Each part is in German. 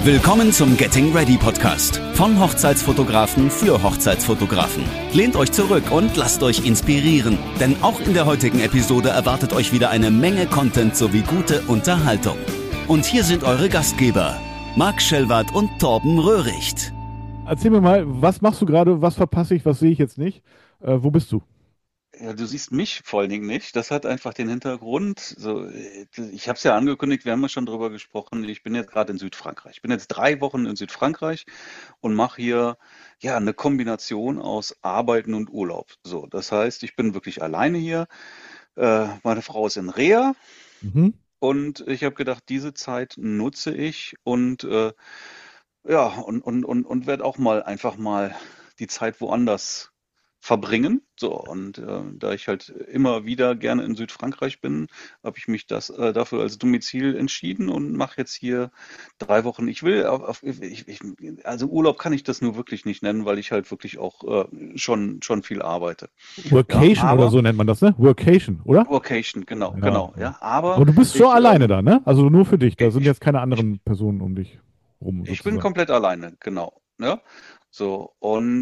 Willkommen zum Getting Ready Podcast von Hochzeitsfotografen für Hochzeitsfotografen. Lehnt euch zurück und lasst euch inspirieren, denn auch in der heutigen Episode erwartet euch wieder eine Menge Content sowie gute Unterhaltung. Und hier sind eure Gastgeber, Marc Schellwardt und Torben Röhricht. Erzähl mir mal, was machst du gerade, was verpasse ich, was sehe ich jetzt nicht? Wo bist du? Ja, du siehst mich vor allen Dingen nicht. Das hat einfach den Hintergrund. So, ich habe es ja angekündigt, wir haben ja schon drüber gesprochen. Ich bin jetzt gerade in Südfrankreich. Ich bin jetzt 3 Wochen in Südfrankreich und mache hier ja eine Kombination aus Arbeiten und Urlaub. So, das heißt, ich bin wirklich alleine hier. Meine Frau ist in Reha Mhm. und ich habe gedacht, diese Zeit nutze ich und ja, und werde auch mal einfach mal die Zeit woanders verbringen. So, und da ich halt immer wieder gerne in Südfrankreich bin, habe ich mich dafür als Domizil entschieden und mache jetzt hier 3 Wochen. Also Urlaub kann ich das nur wirklich nicht nennen, weil ich halt wirklich auch schon viel arbeite. Ja, Workation oder aber so nennt man das, ne? Workation, oder? Workation, genau, Ja, genau, ja. ja. Aber Aber du bist so ich, alleine da, ne? Also nur für dich. Da sind ich, jetzt keine ich, anderen Personen um dich rum, ich bin sozusagen. komplett alleine, genau. Ne? So,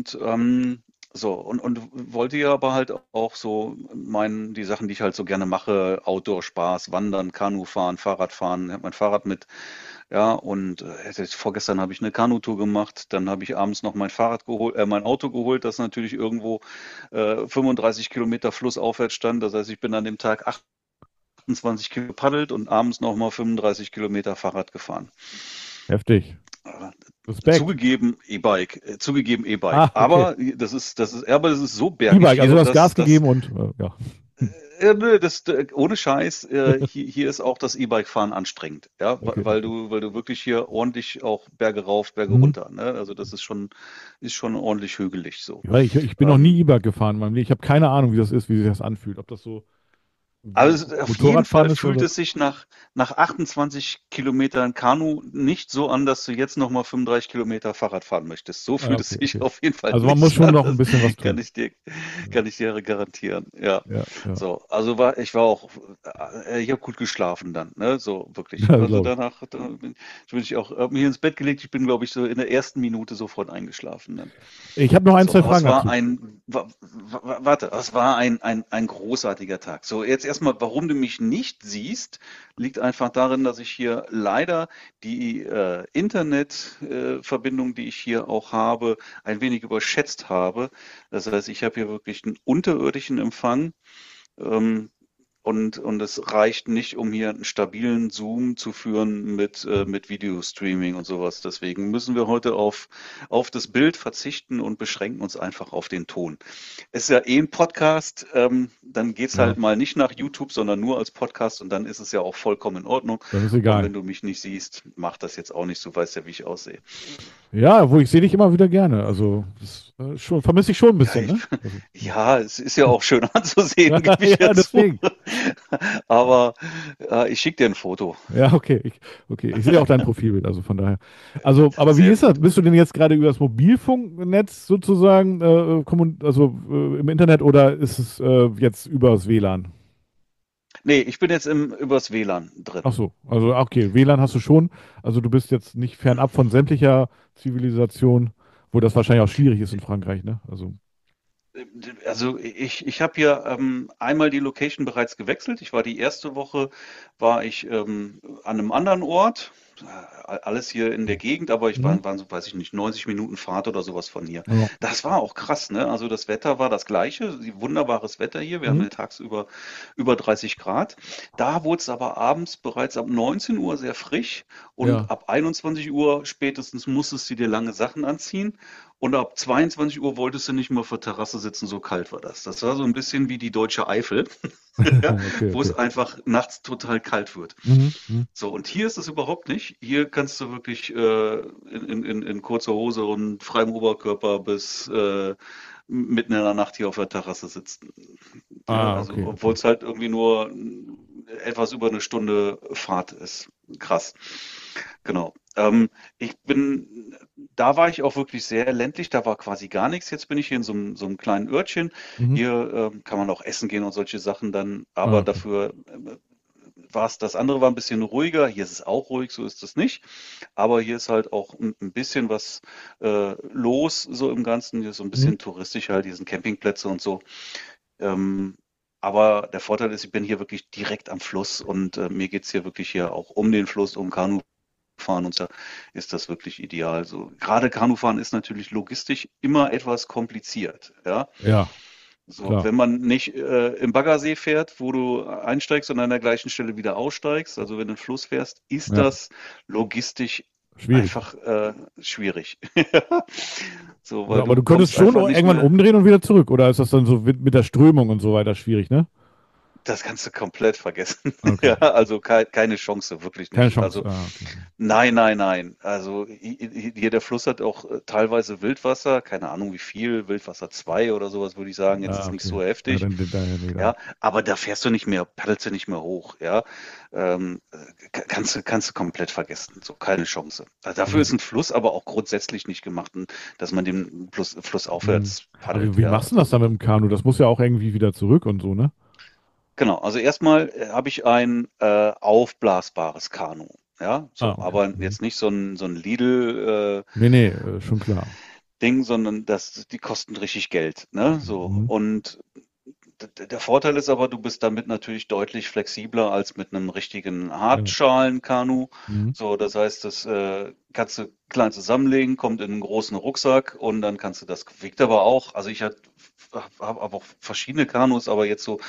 und wollte ja aber halt auch so die Sachen, die ich halt so gerne mache, Outdoor-Spaß, Wandern, Kanufahren, Fahrradfahren, ich habe mein Fahrrad mit, ja, und vorgestern habe ich eine Kanutour gemacht, dann habe ich abends noch mein Auto geholt, das natürlich irgendwo 35 Kilometer flussaufwärts stand. Das heißt, ich bin an dem Tag 28 Kilometer paddelt und abends nochmal 35 Kilometer Fahrrad gefahren. Heftig. Äh, Respekt. Zugegeben E-Bike. Ah, okay. Aber das ist so bergig E-Bike, also hier, du hast Gas dass gegeben und ja. nö, ohne Scheiß, hier ist auch das E-Bike-Fahren anstrengend, ja, Okay, weil okay. du wirklich hier ordentlich auch Berge rauf, Berge Mhm. runter, ne? Also das ist schon ordentlich hügelig so. Ja, ich bin noch nie Ähm, E-Bike gefahren in meinem Leben. Ich habe keine Ahnung, wie das ist, wie sich das anfühlt. Ob das so wie Also auf jeden Motorradfahren Fall ist fühlt oder. es sich nach 28 Kilometern Kanu nicht so an, dass du jetzt nochmal 35 Kilometer Fahrrad fahren möchtest. So Ah, fühlt es okay, sich okay. auf jeden Fall Also man muss nicht schon an. noch ein Das bisschen was kann tun. ich dir, Ja, kann ich dir garantieren. Ja. ja, ja. So, also ich war auch, ich habe gut geschlafen dann, ne? So wirklich. Ja, Also glaube ich. danach bin ich auch, hab mich ins Bett gelegt. Ich bin, glaube ich, so in der ersten Minute sofort eingeschlafen dann. Ich habe noch ein, So, zwei aber es Fragen war dazu. ein großartiger Tag. So, jetzt erstmal, warum du mich nicht siehst, liegt einfach darin, dass ich hier leider die Internetverbindung, die ich hier auch habe, ein wenig überschätzt habe. Das heißt, ich habe hier wirklich einen unterirdischen Empfang. Ähm, und es reicht nicht, um hier einen stabilen Zoom zu führen mit Videostreaming und sowas. Deswegen müssen wir heute auf das Bild verzichten und beschränken uns einfach auf den Ton. Es ist ja eh ein Podcast, dann geht's Ja, halt mal nicht nach YouTube, sondern nur als Podcast und dann ist es ja auch vollkommen in Ordnung. dann ist Und egal. wenn du mich nicht siehst, macht das jetzt auch nicht, du weißt ja, wie ich aussehe. Ja, wo ich sehe dich immer wieder gerne. Also das schon, vermisse ich schon ein Ja, bisschen, ne? Also, ja. ja, es ist ja auch schön anzusehen, gebe ich Ja, ja zu. deswegen. Aber ich schicke dir ein Foto. Ja, okay. Okay. Ich sehe auch dein Profilbild, also von daher. Also, aber wie Sehr ist das? gut. Bist du denn jetzt gerade über das Mobilfunknetz sozusagen im Internet oder ist es jetzt übers WLAN? Nee, ich bin jetzt übers WLAN drin. Ach so, also okay, WLAN hast du schon. Also du bist jetzt nicht fernab von sämtlicher Zivilisation, wo das wahrscheinlich auch schwierig ist in Frankreich, ne? Also, Also ich habe hier einmal die Location bereits gewechselt. Die erste Woche war ich an einem anderen Ort, alles hier in der Gegend, aber mhm. waren so, weiß ich nicht, 90 Minuten Fahrt oder sowas von hier. Ja. Das war auch krass, ne? Also das Wetter war das gleiche, wunderbares Wetter hier. Wir haben Mhm. hier tagsüber über 30 Grad. Da wurde es aber abends bereits ab 19 Uhr sehr frisch und Ja. ab 21 Uhr spätestens musstest du dir lange Sachen anziehen. Und ab 22 Uhr wolltest du nicht mehr auf der Terrasse sitzen, so kalt war das. Das war so ein bisschen wie die deutsche Eifel, ja, Okay, wo es okay. einfach nachts total kalt wird. Mhm. Mhm. So, und hier ist es überhaupt nicht. Hier kannst du wirklich in kurzer Hose und freiem Oberkörper bis mitten in der Nacht hier auf der Terrasse sitzen. Ja, Ah, also, okay, obwohl okay. es halt irgendwie nur etwas über eine Stunde Fahrt ist. Krass. Genau. Da war ich auch wirklich sehr ländlich, da war quasi gar nichts. Jetzt bin ich hier in so einem kleinen Örtchen. Mhm. Hier kann man auch essen gehen und solche Sachen dann, Ah, aber okay. dafür das andere war ein bisschen ruhiger. Hier ist es auch ruhig, so ist es nicht. Aber hier ist halt auch ein bisschen was los, so im Ganzen. Hier ist so ein Mhm. bisschen touristisch halt, hier sind Campingplätze und so. Ähm, aber der Vorteil ist, ich bin hier wirklich direkt am Fluss und mir geht's hier wirklich hier auch um den Fluss, um Kanufahren und so ist das wirklich ideal. So, gerade Kanufahren ist natürlich logistisch immer etwas kompliziert, ja. Ja, So, klar. wenn man nicht im Baggersee fährt, wo du einsteigst und an der gleichen Stelle wieder aussteigst, also wenn du einen Fluss fährst, ist Ja, das logistisch schwierig. einfach schwierig. So, Ja, weil aber du du könntest kommst schon einfach nicht irgendwann mehr. umdrehen und wieder zurück. Oder ist das dann so mit der Strömung und so weiter schwierig, ne? Das kannst du komplett vergessen. Okay. Ja, also keine Chance, wirklich Keine nicht. Chance. Also Ah, okay. nein, nein, nein. Also hier der Fluss hat auch teilweise Wildwasser, keine Ahnung wie viel, Wildwasser 2 oder sowas würde ich sagen. Jetzt Ah, ist nicht okay. so Ja, heftig. nee, Ja, dann. aber da fährst du nicht mehr, paddelst du nicht mehr hoch, ja. Kannst du komplett vergessen. So, keine Chance. Also dafür ist Wie, ein Fluss aber auch grundsätzlich nicht gemacht, dass man den Fluss hm. aufwärts Aber paddelt, wie ja. machst du das Also dann mit dem Kanu? Das muss ja auch irgendwie wieder zurück und so, ne? genau, also erstmal habe ich ein aufblasbares Kanu. Ja, Ah, so, okay. aber Mhm. jetzt nicht so ein Lidl Nee, nee, schon klar. Ding, sondern die kosten richtig Geld. Ne? So, Mhm. und der Vorteil ist aber, du bist damit natürlich deutlich flexibler als mit einem richtigen Ja. Hartschalenkanu. Mhm. So, das heißt, das kannst du klein zusammenlegen, kommt in einen großen Rucksack und dann kannst du das, wiegt aber auch, also ich habe auch verschiedene Kanus, aber jetzt so,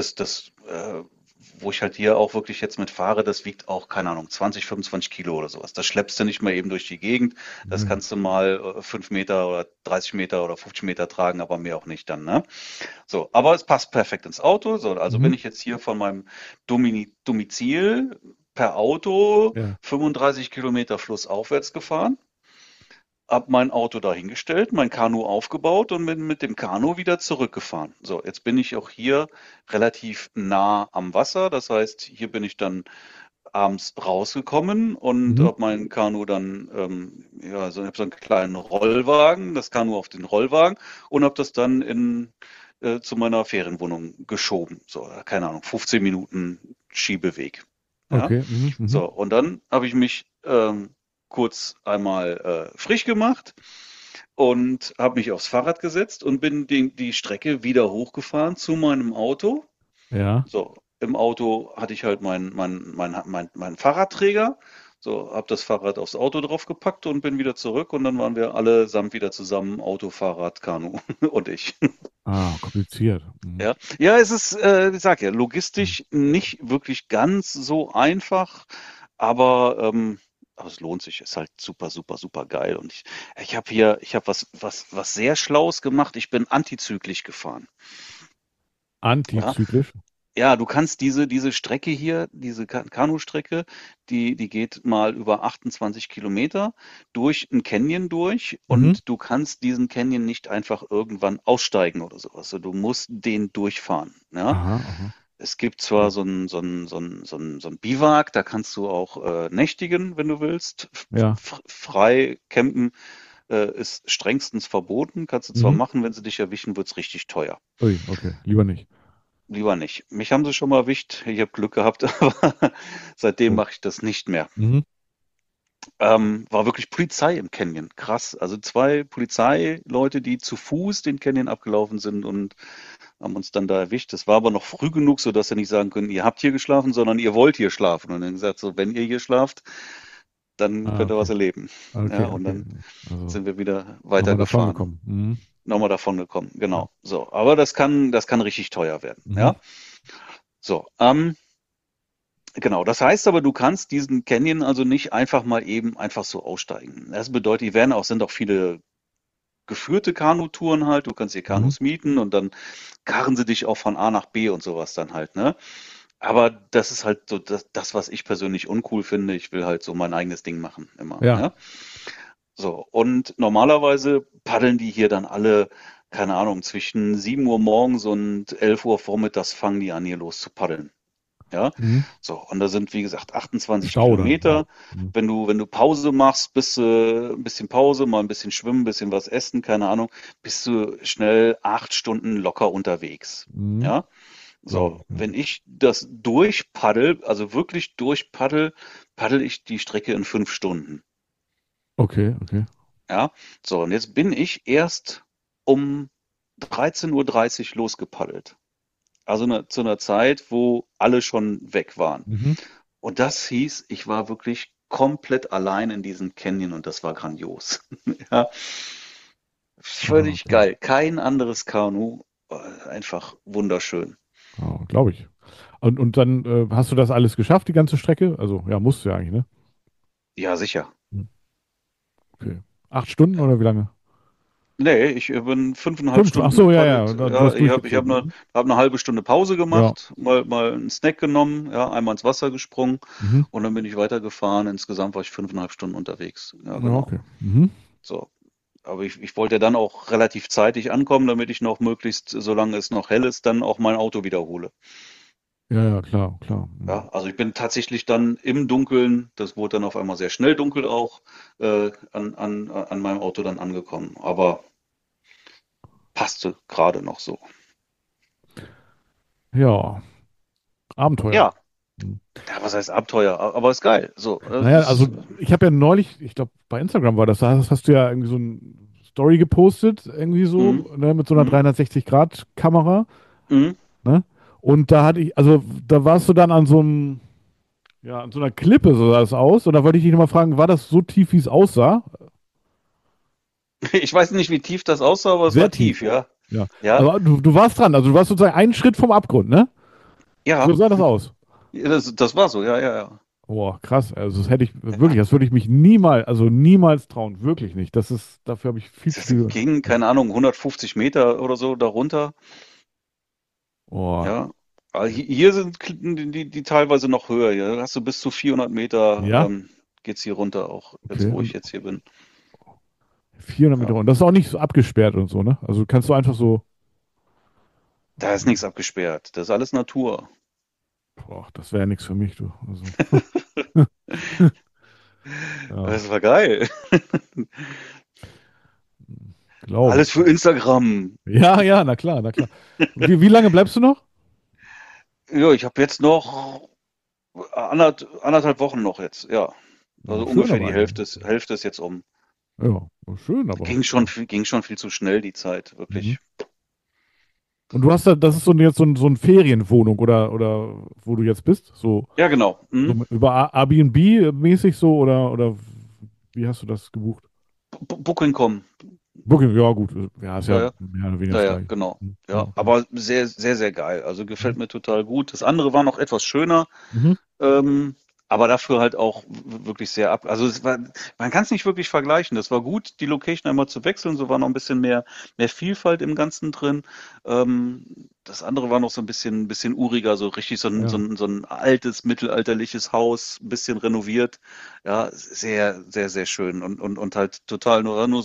wo ich halt hier auch wirklich jetzt mit fahre, das wiegt auch, keine Ahnung, 20, 25 Kilo oder sowas. Das schleppst du nicht mal eben durch die Gegend. Das Mhm. kannst du mal 5 Meter oder 30 Meter oder 50 Meter tragen, aber mehr auch nicht dann, ne? So, aber es passt perfekt ins Auto. So, also Mhm. bin ich jetzt hier von meinem Domizil per Auto Ja. 35 Kilometer flussaufwärts gefahren, hab mein Auto dahingestellt, mein Kanu aufgebaut und bin mit dem Kanu wieder zurückgefahren. So, jetzt bin ich auch hier relativ nah am Wasser. Das heißt, hier bin ich dann abends rausgekommen und Mhm. habe mein Kanu dann, ja, so, ich habe so einen kleinen Rollwagen, das Kanu auf den Rollwagen und habe das dann zu meiner Ferienwohnung geschoben. So, keine Ahnung, 15 Minuten Schiebeweg. Ja, Okay. Mhm. Mhm. so, und dann habe ich mich kurz einmal frisch gemacht und habe mich aufs Fahrrad gesetzt und bin die Strecke wieder hochgefahren zu meinem Auto. Ja. So, im Auto hatte ich halt meinen Fahrradträger. So, habe das Fahrrad aufs Auto draufgepackt und bin wieder zurück und dann waren wir allesamt wieder zusammen, Auto, Fahrrad, Kanu und ich. Ah, kompliziert. Mhm. Ja, ja, es ist, ich sag ja, logistisch nicht wirklich ganz so einfach, aber es lohnt sich. Ist halt super, super, super geil. Und ich habe was sehr Schlaues gemacht. Ich bin antizyklisch gefahren. Ja, Antizyklisch. ja, du kannst diese Strecke hier, diese Kanustrecke, die geht mal über 28 Kilometer durch ein Canyon durch Mhm. und du kannst diesen Canyon nicht einfach irgendwann aussteigen oder sowas. Also du musst den durchfahren. Ja? Aha, aha. Es gibt zwar so ein Biwak, da kannst du auch nächtigen, wenn du willst. Ja. Frei campen ist strengstens verboten. Kannst du zwar Mhm. machen, wenn sie dich erwischen, wird's richtig teuer. Ui, okay. Lieber nicht. Lieber nicht. Mich haben sie schon mal erwischt. Ich habe Glück gehabt, aber seitdem Oh. mache ich das nicht mehr. Mhm. War wirklich Polizei im Canyon. Krass. Also zwei Polizeileute, die zu Fuß den Canyon abgelaufen sind und haben uns dann da erwischt. Das war aber noch früh genug, sodass sie nicht sagen können, ihr habt hier geschlafen, sondern ihr wollt hier schlafen. Und dann gesagt, so, wenn ihr hier schlaft, dann Ah, könnt ihr okay. was erleben. Ja, Okay, und okay. dann Also sind wir wieder nochmal weitergefahren. davongekommen. Mhm. Nochmal davon gekommen. Ja. Genau. So. Aber das kann richtig teuer werden. Mhm. Ja. So. Genau, das heißt aber, du kannst diesen Canyon also nicht einfach mal eben einfach so aussteigen. Das bedeutet, sind auch viele geführte Kanutouren halt. Du kannst dir Mhm. Kanus mieten und dann karren sie dich auch von A nach B und sowas dann halt, ne? Aber das ist halt so was ich persönlich uncool finde. Ich will halt so mein eigenes Ding machen immer, Ja. ja? So, und normalerweise paddeln die hier dann alle, keine Ahnung, zwischen 7 Uhr morgens und 11 Uhr vormittags fangen die an, hier los zu paddeln. Ja, Mhm. so, und da sind, wie gesagt, 28 Stau dann. Ja. Kilometer. Mhm. Wenn du Pause machst, bist du ein bisschen Pause, mal ein bisschen schwimmen, ein bisschen was essen, keine Ahnung, bist du schnell 8 Stunden locker unterwegs. Mhm. Ja, So, Ja. wenn ich das durchpaddel, also wirklich durchpaddel, paddel ich die Strecke in 5 Stunden. Okay, okay. Ja, so, und jetzt bin ich erst um 13:30 Uhr losgepaddelt. Also zu einer Zeit, wo alle schon weg waren. Mhm. Und das hieß, ich war wirklich komplett allein in diesem Canyon und das war grandios. Ja, Ja, völlig klar. geil. Kein anderes Kanu, einfach wunderschön. Ja, glaube ich. Und dann hast du das alles geschafft, die ganze Strecke? Also, ja, musst du ja eigentlich, ne? Ja, sicher. Hm. Okay. 8 Stunden oder wie lange? Nee, ich bin 5,5 Fünf. Ach Stunden so, ja, ja. gepaddelt. Du Ja, hast ich hab durchgezogen. hab eine halbe Stunde Pause Ja. gemacht, mal einen Snack genommen, ja, einmal ins Wasser gesprungen Mhm. und dann bin ich weitergefahren. Insgesamt war ich 5,5 Stunden unterwegs. Ja, Ja, genau. okay. Mhm. So. Aber ich wollte dann auch relativ zeitig ankommen, damit ich noch möglichst, solange es noch hell ist, dann auch mein Auto wiederhole. Ja, ja, klar, klar. Ja, Mhm. also ich bin tatsächlich dann im Dunkeln, das wurde dann auf einmal sehr schnell dunkel auch, an meinem Auto dann angekommen. Aber passte gerade noch so. Ja, Abenteuer. Ja, Mhm. ja, was heißt Abenteuer? Aber ist geil. So, Naja, also ich habe ja neulich, ich glaube bei Instagram war das, da hast du ja irgendwie so ein Story gepostet, irgendwie mhm, so, ne, mit so einer mhm, 360-Grad-Kamera, mhm. ne? Und da hatte ich, also da warst du dann an so einem, ja, an so einer Klippe so sah es aus. Und da wollte ich dich nochmal fragen, war das so tief, wie es aussah? Ich weiß nicht, wie tief das aussah, aber es Sehr war tief, tief. ja. Ja. Ja, Aber du warst dran, also du warst sozusagen einen Schritt vom Abgrund, ne? So ja, sah das aus. das war so, ja, ja, ja. Boah, krass. Also das hätte ich wirklich, das würde ich mich niemals, also niemals trauen. Wirklich nicht. Das ist, dafür habe ich viel zu Das viel. ging, keine Ahnung, 150 Meter oder so darunter. Boah. Ja, aber hier sind die teilweise noch höher. Ja, da hast du bis zu 400 Meter Ja, geht's hier runter, auch jetzt, okay. wo ich Und jetzt hier bin. 400 Meter Ja, runter. Das ist auch nicht so abgesperrt und so, ne? Also kannst du einfach so, da ist nichts abgesperrt. Das ist alles Natur. boah, das wäre ja nichts für mich, du. Also, ja, Das war geil. glaube Alles ich. für Instagram. Ja, ja, na klar, na klar. Wie lange bleibst du noch? Ja, ich habe jetzt noch anderthalb Wochen noch jetzt. Ja, Ja, also schön ungefähr aber die eigentlich. Hälfte ist jetzt um. Ja, schön aber. Ging schon viel zu schnell, die Zeit, Mhm. wirklich. Und du hast da, das ist so jetzt so eine Ferienwohnung oder wo du jetzt bist? So, Ja, genau. so Mhm. über Airbnb-mäßig so oder wie hast du das gebucht? Booking.com. Booking, ja gut, ja, ist Ja, ja ja. mehr oder weniger Ja, das ja, gleiche. genau. Hm, ja, Ja, okay. aber sehr, sehr, sehr geil. Also Mhm. gefällt mir total gut. Das andere war noch etwas schöner, Mhm. ähm, aber dafür halt auch wirklich sehr ab. Also man kann es nicht wirklich vergleichen. Das war gut, die Location einmal zu wechseln. So war noch ein bisschen mehr Vielfalt im Ganzen drin. Das andere war noch so ein bisschen uriger, so richtig Ja. so ein altes mittelalterliches Haus, ein bisschen renoviert. Ja, sehr, sehr, sehr schön und halt total nur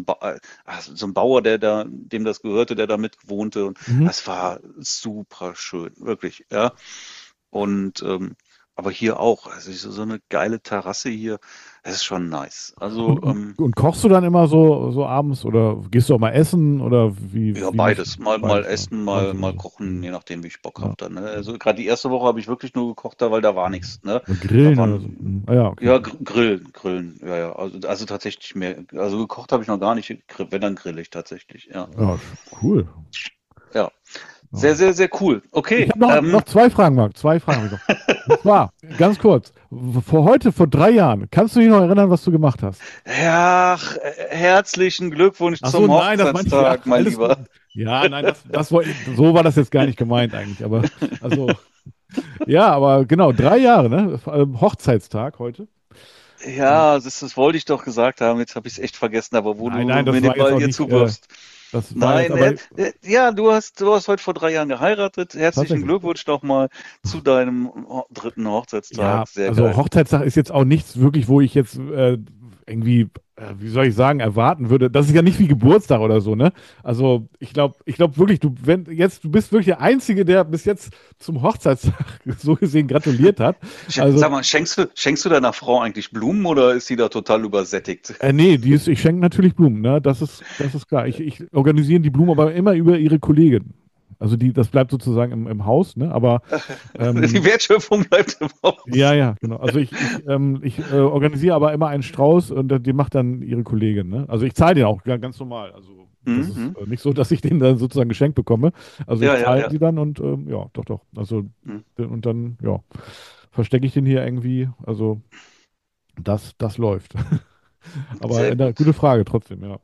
so ein Bauer, dem das gehörte, der da mit wohnte. Und Mhm. es war super schön, wirklich, ja. Und aber hier auch, also so eine geile Terrasse hier, das ist schon nice. Also Und kochst du dann immer so abends oder gehst du auch mal essen oder ja, wie machst du beides. Mal beides? Ja. essen, Habe ich mal immer so. kochen, Mhm. je nachdem, wie ich Bock Ja. hab dann. Ne? Also gerade die erste Woche habe ich wirklich nur gekocht, da, weil da war Mhm. nichts. Ne? Oder Da Grillen oder so. waren Mhm. Ah ja, okay. ja Grillen, ja, ja. Also tatsächlich mehr. Also gekocht habe ich noch gar nicht, wenn dann grill ich tatsächlich. Ja, Ja, cool. ja. Sehr, Ja. sehr, sehr cool. Ich Okay. habe noch zwei Fragen, Marc. Zwei Fragen habe ich noch. Und zwar, ganz kurz, vor 3 Jahren, kannst du dich noch erinnern, was du gemacht hast? Ja, herzlichen Glückwunsch Ach so, zum nein, das meinte ich, ja, Hochzeitstag, mein alles gut. Lieber. Ja, nein, so war das jetzt gar nicht gemeint eigentlich, aber, also, ja, aber genau, 3 Jahre, ne? Hochzeitstag heute. Und Ja, das wollte ich doch gesagt haben. Jetzt habe ich es echt vergessen, aber wo nein, du nein, mir das den war jetzt Ball auch hier nicht, zuwirfst. das war jetzt Nein, aber ja, du hast heute vor 3 Jahren geheiratet. Herzlichen tatsächlich. Glückwunsch nochmal zu deinem dritten Ja, Hochzeitstag. Sehr also geil. Hochzeitstag ist jetzt auch nichts wirklich, wo ich jetzt irgendwie, wie soll ich sagen, erwarten würde. Das ist ja nicht wie Geburtstag oder so, ne? Also ich glaube wirklich, du bist wirklich der Einzige, der bis jetzt zum Hochzeitstag so gesehen gratuliert hat. Also, Sag mal, schenkst du deiner Frau eigentlich Blumen oder ist sie da total übersättigt? nee, ich schenke natürlich Blumen, ne? Das ist klar. Ich organisiere die Blumen aber immer über ihre Kollegin. Also das bleibt sozusagen im Haus, ne? Aber Die Wertschöpfung bleibt im ja, Haus. ja, genau. Also ich organisiere aber immer einen Strauß und die macht dann ihre Kollegin, ne? Also ich zahle den auch ganz normal. Also das ist Mhm. nicht so, dass ich den dann sozusagen geschenkt bekomme. Also ich Ja, ja, zahle ja. die dann und ja, doch, doch. Also Mhm. und dann, ja, verstecke ich den hier irgendwie. Also das läuft. Aber Sehr eine gute gut. Frage trotzdem, ja.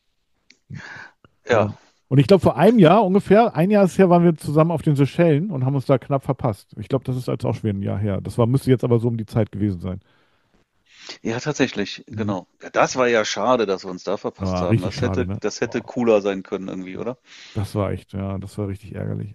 Ja. Ja. Und ich glaube, vor einem Jahr ungefähr, ein Jahr ist her, waren wir zusammen auf den Seychellen und haben uns da knapp verpasst. Ich glaube, das ist jetzt auch schon wieder ein Jahr her. Müsste jetzt aber so um die Zeit gewesen sein. Ja, tatsächlich, Mhm. genau. Ja, das war ja schade, dass wir uns da verpasst Ja, haben. richtig schade, ne? Das hätte Boah, cooler sein können irgendwie, oder? das war echt, ja, das war richtig ärgerlich.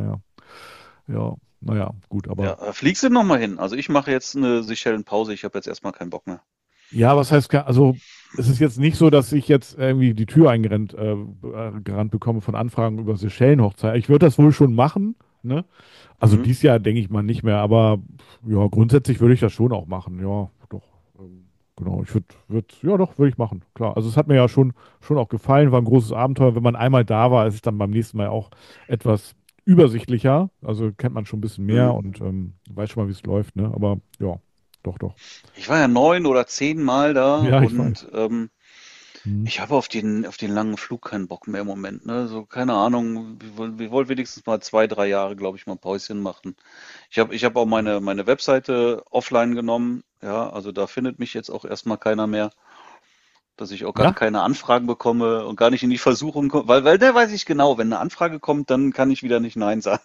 Naja, gut, aber Ja, fliegst du noch mal hin? Also ich mache jetzt eine Seychellen-Pause. Ich habe jetzt erstmal keinen Bock mehr. ja, was heißt, also es ist jetzt nicht so, dass ich jetzt irgendwie die Tür gerannt bekomme von Anfragen über Seychellen-Hochzeit. Ich würde das wohl schon machen, ne? Also Mhm. dieses Jahr denke ich mal nicht mehr, aber ja, grundsätzlich würde ich das schon auch machen, ja, doch. Genau, ja doch, würde ich machen, klar. Also es hat mir ja schon auch gefallen, war ein großes Abenteuer. Wenn man einmal da war, ist es dann beim nächsten Mal auch etwas übersichtlicher. Also kennt man schon ein bisschen mehr Mhm. und weiß schon mal, wie es läuft, ne? Aber ja, doch, doch. Ich war ja 9 oder 10 Mal da Ja, ich weiß. und Mhm. ich habe auf den langen Flug keinen Bock mehr im Moment. Ne? So, keine Ahnung, wir wollen wenigstens mal 2, 3 Jahre, glaube ich, mal Päuschen machen. Ich hab auch meine Webseite offline genommen. Ja, also da findet mich jetzt auch erstmal keiner mehr, dass ich auch gar Ja? keine Anfragen bekomme und gar nicht in die Versuchung komme, weil da weiß ich genau, wenn eine Anfrage kommt, dann kann ich wieder nicht Nein sagen.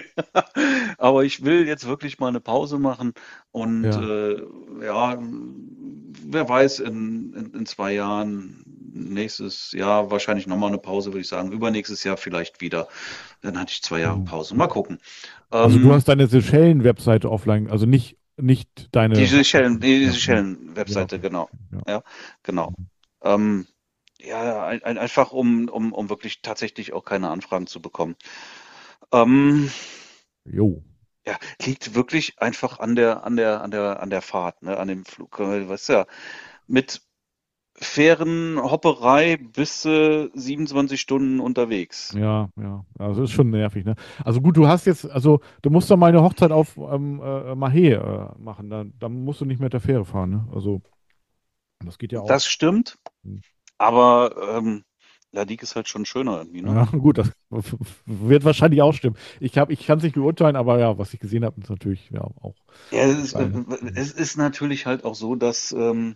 Aber ich will jetzt wirklich mal eine Pause machen und Ja. ja, wer weiß, in 2 Jahren, nächstes Jahr wahrscheinlich nochmal eine Pause, würde ich sagen. Übernächstes Jahr vielleicht wieder. Dann hatte ich 2 Jahre Mhm. Pause. Mal gucken. Also du Ähm, hast deine Seychellen-Webseite offline, also nicht deine Hochzeiten. Die Ja, ja. Ja, Seychellen-Webseite, okay. genau. Ja. Ja, genau. Ähm, ja, einfach um wirklich tatsächlich auch keine Anfragen zu bekommen. Ähm, Jo. ja, liegt wirklich einfach an der Fahrt, ne, an dem Flug. Weißt du ja, mit Fährenhopperei bist du 27 Stunden unterwegs. Ja, ja. Also ist schon nervig, ne? Also gut, also du musst doch mal eine Hochzeit auf Mahé machen. Da musst du nicht mit der Fähre fahren, ne? Also das geht ja auch. Das stimmt, Hm. aber Ladik ist halt schon schöner irgendwie, ne? Ja, gut, das wird wahrscheinlich auch stimmen. Ich kann es nicht beurteilen, aber ja, was ich gesehen habe, ist natürlich ja auch Ja, geil, ne? Mhm. es ist natürlich halt auch so, dass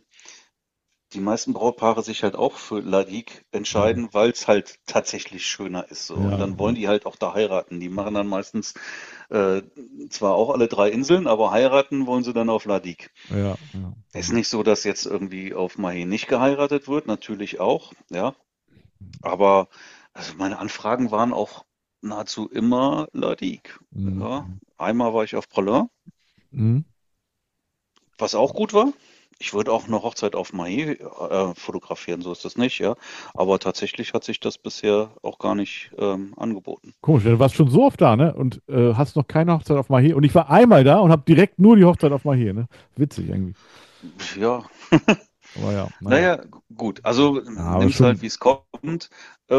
die meisten Brautpaare sich halt auch für Ladik Mhm. entscheiden, weil es halt tatsächlich schöner ist so. Und Ja, dann wollen die halt auch da heiraten. Die machen dann meistens äh, zwar auch alle 3 Inseln, aber heiraten wollen sie dann auf Ladik. ja, ja. Ist Mhm. nicht so, dass jetzt irgendwie auf Mahi nicht geheiratet wird, natürlich auch, ja. Aber also meine Anfragen waren auch nahezu immer Ladik. Ja. Mhm. Einmal war ich auf Pralin, Mhm. was auch gut war. Ich würde auch eine Hochzeit auf Mahi fotografieren, so ist das nicht, ja. Aber tatsächlich hat sich das bisher auch gar nicht angeboten. Komisch, du warst schon so oft da, ne? Und hast noch keine Hochzeit auf Mahé. Und ich war einmal da und habe direkt nur die Hochzeit auf Mahé, ne? Witzig irgendwie. Ja, Aber ja, naja. naja, gut. Also Ja, aber nimm's halt, schon. wie es kommt.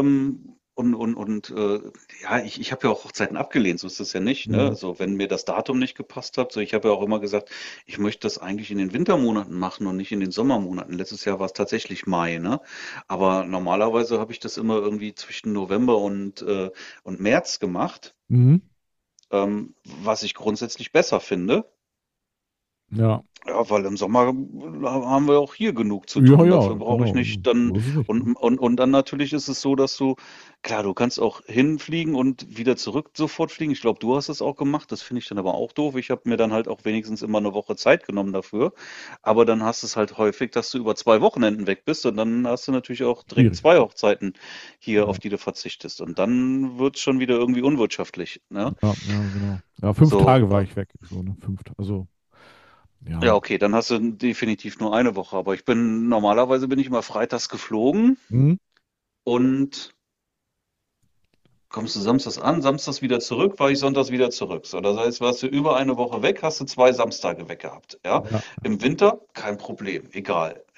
Ja, ich habe ja auch Hochzeiten abgelehnt, so ist das ja nicht, ne? Mhm. So, wenn mir das Datum nicht gepasst hat, so ich habe ja auch immer gesagt, ich möchte das eigentlich in den Wintermonaten machen und nicht in den Sommermonaten. Letztes Jahr war es tatsächlich Mai, ne? Aber normalerweise habe ich das immer irgendwie zwischen November und März gemacht, Mhm. was ich grundsätzlich besser finde. Ja. Ja, weil im Sommer haben wir auch hier genug zu Ja, tun. Dafür ja, brauche ich genau. nicht dann. So ist es nicht, ne? Und dann natürlich ist es so, dass du, klar, du kannst auch hinfliegen und wieder zurück sofort fliegen. Ich glaube, du hast es auch gemacht. Das finde ich dann aber auch doof. Ich habe mir dann halt auch wenigstens immer eine Woche Zeit genommen dafür. Aber dann hast du es halt häufig, dass du über 2 Wochenenden weg bist und dann hast du natürlich auch direkt Schwierig. 2 Hochzeiten hier, Ja, auf die du verzichtest. Und dann wird es schon wieder irgendwie unwirtschaftlich, ne? ja, genau. Ja, fünf So, Tage war ich weg. So, ne? Also, ja, ja. okay, dann hast du definitiv nur eine Woche. Aber normalerweise bin ich immer freitags geflogen Mhm. und kommst du samstags an, samstags wieder zurück, war ich sonntags wieder zurück. So, das heißt, warst du über eine Woche weg, hast du 2 Samstage weg gehabt. Ja, Ja, im Winter kein Problem, egal.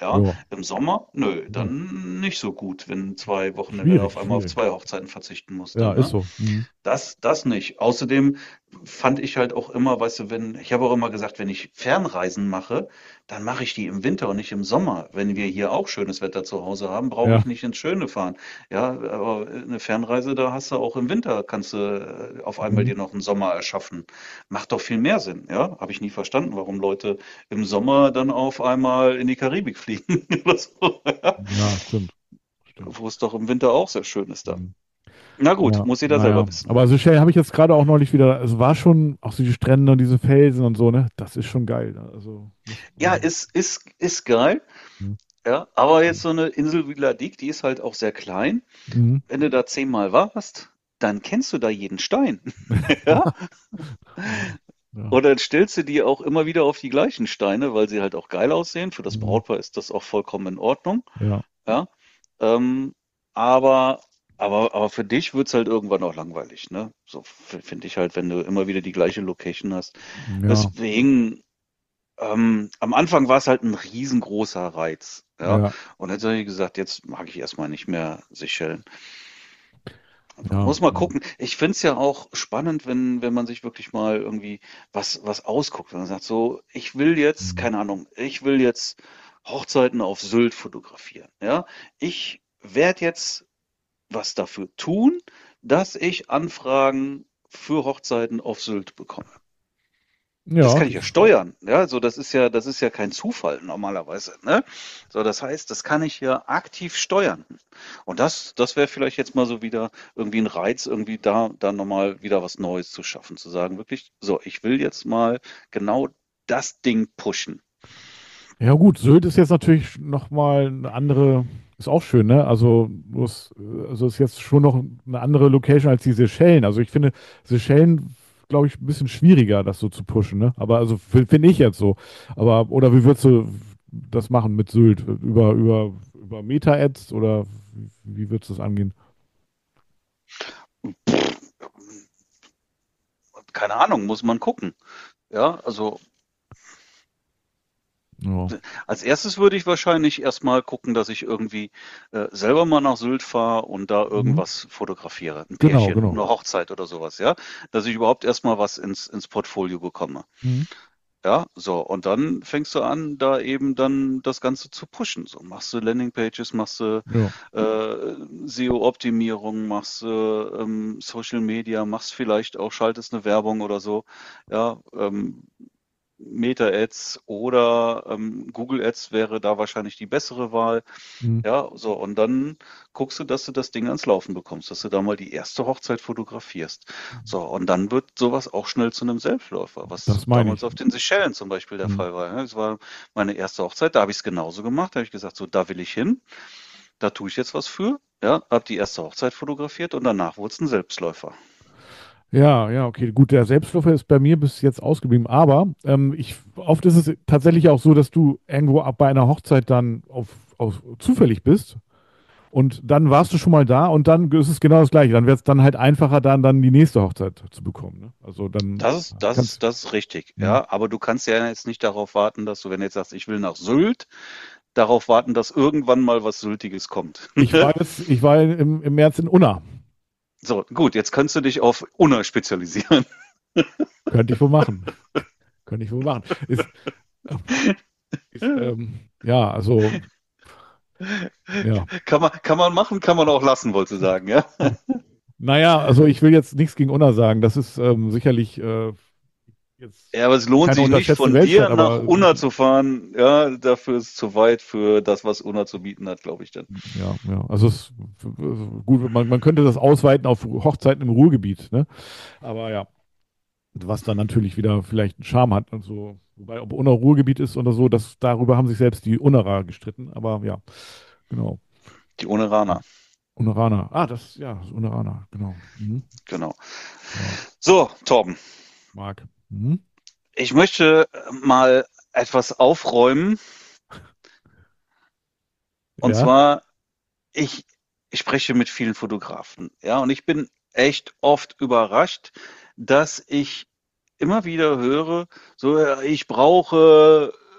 Ja, Ja. im Sommer, nö, Ja. dann nicht so gut, wenn 2 Wochenende auf Schwierig, einmal auf schwierig. 2 Hochzeiten verzichten musst Ja, dann, ist ne? so. Mhm. Das nicht. Außerdem fand ich halt auch immer, weißt du, ich habe auch immer gesagt, wenn ich Fernreisen mache, dann mache ich die im Winter und nicht im Sommer. Wenn wir hier auch schönes Wetter zu Hause haben, brauche Ja. ich nicht ins Schöne fahren. Ja, aber eine Fernreise, da hast du auch im Winter, kannst du auf einmal Mhm. dir noch einen Sommer erschaffen. Macht doch viel mehr Sinn, ja? Habe ich nie verstanden, warum Leute im Sommer dann auf einmal in die Karibik fliegen oder so, ja? Ja, stimmt. Stimmt. Wo es doch im Winter auch sehr schön ist da. Mhm. Na gut, Ja, muss jeder selber naja. wissen. Aber Seychellen habe ich jetzt gerade auch neulich wieder, es war schon, auch so die Strände und diese Felsen und so, ne? Das ist schon geil. Ne? Also, Ja, ist geil. mhm. Ja, aber jetzt so eine Insel wie Ladik, die ist halt auch sehr klein. Mhm. Wenn du da 10-mal warst, dann kennst du da jeden Stein. Ja? Ja. Und dann stellst du die auch immer wieder auf die gleichen Steine, weil sie halt auch geil aussehen. Für das Mhm. Brautpaar ist das auch vollkommen in Ordnung. Ja. Ja. Ähm, aber, aber für dich wird's halt irgendwann auch langweilig, ne? So finde ich halt, wenn du immer wieder die gleiche Location hast. Ja. Deswegen, am Anfang war es halt ein riesengroßer Reiz, ja. Ja. Und jetzt habe ich gesagt, jetzt mag ich erstmal nicht mehr Seychellen. Ja. Muss mal gucken. Ich finde es ja auch spannend, wenn man sich wirklich mal irgendwie was ausguckt. Wenn man sagt, so, ich will jetzt, Mhm. keine Ahnung, ich will jetzt Hochzeiten auf Sylt fotografieren. Ja, ich werde jetzt was dafür tun, dass ich Anfragen für Hochzeiten auf Sylt bekomme. Das Ja, kann ich ja steuern, ja, so das ist ja kein Zufall normalerweise, ne? So, das heißt, das kann ich ja aktiv steuern. Und das wäre vielleicht jetzt mal so wieder irgendwie ein Reiz, irgendwie da nochmal wieder was Neues zu schaffen, zu sagen, wirklich, so, ich will jetzt mal genau das Ding pushen. ja gut, Sylt ist jetzt natürlich nochmal eine andere, ist auch schön, ne? Also, also ist jetzt schon noch eine andere Location als die Seychellen. Also ich finde Seychellen, glaube ich, ein bisschen schwieriger, das so zu pushen, ne? Aber also finde ich jetzt so. Aber, oder wie würdest du das machen mit Sylt? Über Meta-Ads oder wie würdest du das angehen? Keine Ahnung, muss man gucken. Ja, also Ja. als erstes würde ich wahrscheinlich erstmal gucken, dass ich irgendwie selber mal nach Sylt fahre und da Mhm. irgendwas fotografiere. Ein Genau, Pärchen, genau. eine Hochzeit oder sowas, ja. Dass ich überhaupt erstmal was ins Portfolio bekomme. Mhm. Ja, so. Und dann fängst du an, da eben dann das Ganze zu pushen. So machst du Landingpages, machst du Ja. SEO-Optimierung, machst du Social Media, machst vielleicht auch, schaltest eine Werbung oder so. Ja, Meta-Ads oder Google Ads wäre da wahrscheinlich die bessere Wahl. Mhm. Ja, so, und dann guckst du, dass du das Ding ans Laufen bekommst, dass du da mal die erste Hochzeit fotografierst. So, und dann wird sowas auch schnell zu einem Selbstläufer, was Das meine damals ich. auf den Seychellen zum Beispiel der Mhm. Fall war. Ja, das war meine erste Hochzeit, da habe ich es genauso gemacht, da habe ich gesagt, so, da will ich hin, da tue ich jetzt was für. Ja, habe die erste Hochzeit fotografiert und danach wurde es ein Selbstläufer. Ja, ja, okay, gut, der Selbstläufer ist bei mir bis jetzt ausgeblieben, aber oft ist es tatsächlich auch so, dass du irgendwo bei einer Hochzeit dann auf zufällig bist und dann warst du schon mal da und dann ist es genau das Gleiche. Dann wird es dann halt einfacher, dann die nächste Hochzeit zu bekommen. Ne? Also dann kannst Das ist richtig, hm. ja, aber du kannst ja jetzt nicht darauf warten, dass du, wenn du jetzt sagst, ich will nach Sylt, darauf warten, dass irgendwann mal was Syltiges kommt. Ich war im März in Unna. So, gut, jetzt kannst du dich auf Unna spezialisieren. Könnte ich wohl machen. Könnte ich wohl machen. Ja, also, ja. Kann man machen, kann man auch lassen, wolltest du sagen, ja? Naja, also ich will jetzt nichts gegen Unna sagen. Das ist sicherlich jetzt Ja, aber es lohnt keine sich nicht, unterschätzte von Weltstadt, dir nach aber Unna zu fahren. Ja, dafür ist es zu weit für das, was Unna zu bieten hat, glaube ich dann. ja, ja. Also es gut, man könnte das ausweiten auf Hochzeiten im Ruhrgebiet, ne? Aber ja, was dann natürlich wieder vielleicht einen Charme hat und so. Wobei, ob Unna Ruhrgebiet ist oder so, darüber haben sich selbst die Unnerer gestritten. Aber ja, genau. Die Uneraner, Unneraner. Ah, das ist Unneraner, genau. Mhm. genau. Ja, So, Torben, Marc. Mhm. ich möchte mal etwas aufräumen. Und Ja. zwar, ich, ich spreche mit vielen Fotografen, ja, und ich bin echt oft überrascht, dass ich immer wieder höre, so, ja, ich brauche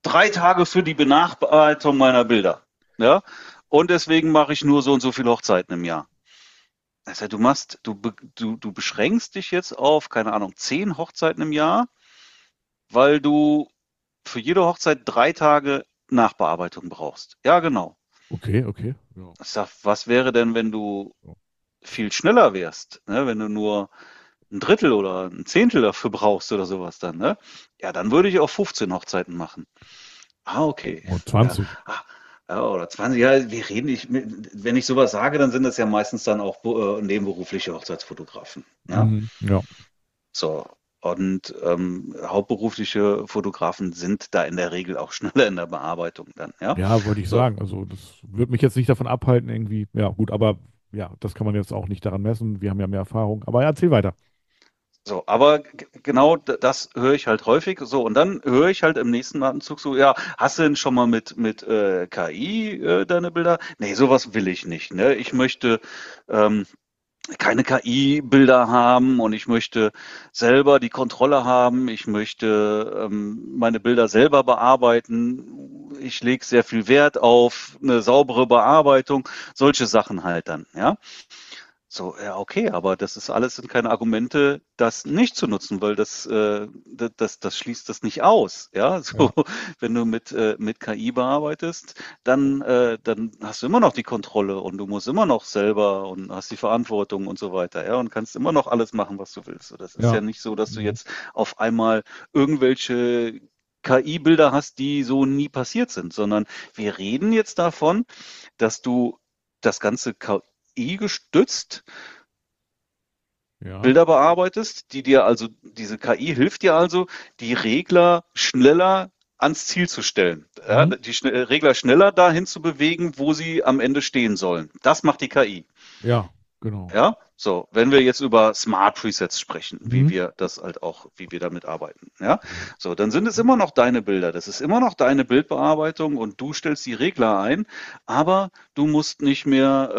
3 Tage für die Benachbearbeitung meiner Bilder. Ja? Und deswegen mache ich nur so und so viele Hochzeiten im Jahr. Also du beschränkst dich jetzt auf, keine Ahnung, 10 Hochzeiten im Jahr, weil du für jede Hochzeit 3 Tage Nachbearbeitung brauchst. Ja, genau. Okay, okay. Ja. Ich sag, was wäre denn, wenn du viel schneller wärst, ne? Wenn du nur ein Drittel oder ein Zehntel dafür brauchst oder sowas dann, ne? Ja, dann würde ich auch 15 Hochzeiten machen. Ah, okay. Oh, Ja, 20. ja, oder 20. Ja, wir reden nicht, wenn ich sowas sage, dann sind das ja meistens dann auch nebenberufliche Hochzeitsfotografen. Ja, Mhm. Ja. so. Und hauptberufliche Fotografen sind da in der Regel auch schneller in der Bearbeitung dann, ja. Ja, wollte ich So, sagen. Also das wird mich jetzt nicht davon abhalten, irgendwie. Ja, gut, aber ja, das kann man jetzt auch nicht daran messen. Wir haben ja mehr Erfahrung. Aber ja, erzähl weiter. so, aber genau das höre ich halt häufig. So, und dann höre ich halt im nächsten Atemzug so, ja, hast du denn schon mal mit KI deine Bilder? Nee, sowas will ich nicht. Ne? Ich möchte ähm, keine KI-Bilder haben und ich möchte selber die Kontrolle haben. Ich möchte meine Bilder selber bearbeiten. Ich lege sehr viel Wert auf eine saubere Bearbeitung. Solche Sachen halt dann, ja. So, ja, okay, aber das ist alles sind keine Argumente, das nicht zu nutzen, weil das schließt das nicht aus. Ja, so, Ja. wenn du mit KI bearbeitest, dann hast du immer noch die Kontrolle und du musst immer noch selber und hast die Verantwortung und so weiter, ja, und kannst immer noch alles machen, was du willst. So, das ist ja Ja. nicht so, dass du Mhm. jetzt auf einmal irgendwelche KI-Bilder hast, die so nie passiert sind, sondern wir reden jetzt davon, dass du das ganze KI gestützt Ja. Bilder bearbeitest, diese KI hilft dir also, die Regler schneller ans Ziel zu stellen. Ja, Mhm. die Regler schneller dahin zu bewegen, wo sie am Ende stehen sollen. Das macht die KI. Ja, genau. Ja, so, wenn wir jetzt über Smart Presets sprechen, Mhm. wie wir damit arbeiten, ja, so, dann sind es immer noch deine Bilder, das ist immer noch deine Bildbearbeitung und du stellst die Regler ein, aber du musst nicht mehr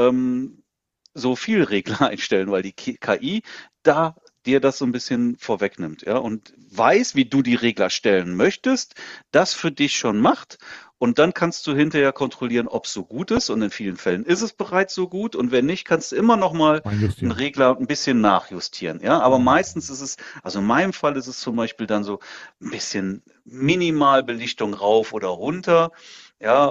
so viel Regler einstellen, weil die KI da dir das so ein bisschen vorwegnimmt, ja, und weiß, wie du die Regler stellen möchtest, das für dich schon macht und dann kannst du hinterher kontrollieren, ob es so gut ist und in vielen Fällen ist es bereits so gut und wenn nicht, kannst du immer noch mal einen Einjustieren. Regler ein bisschen nachjustieren, ja, aber Mhm. meistens ist es, also in meinem Fall ist es zum Beispiel dann so ein bisschen Minimalbelichtung rauf oder runter, ja,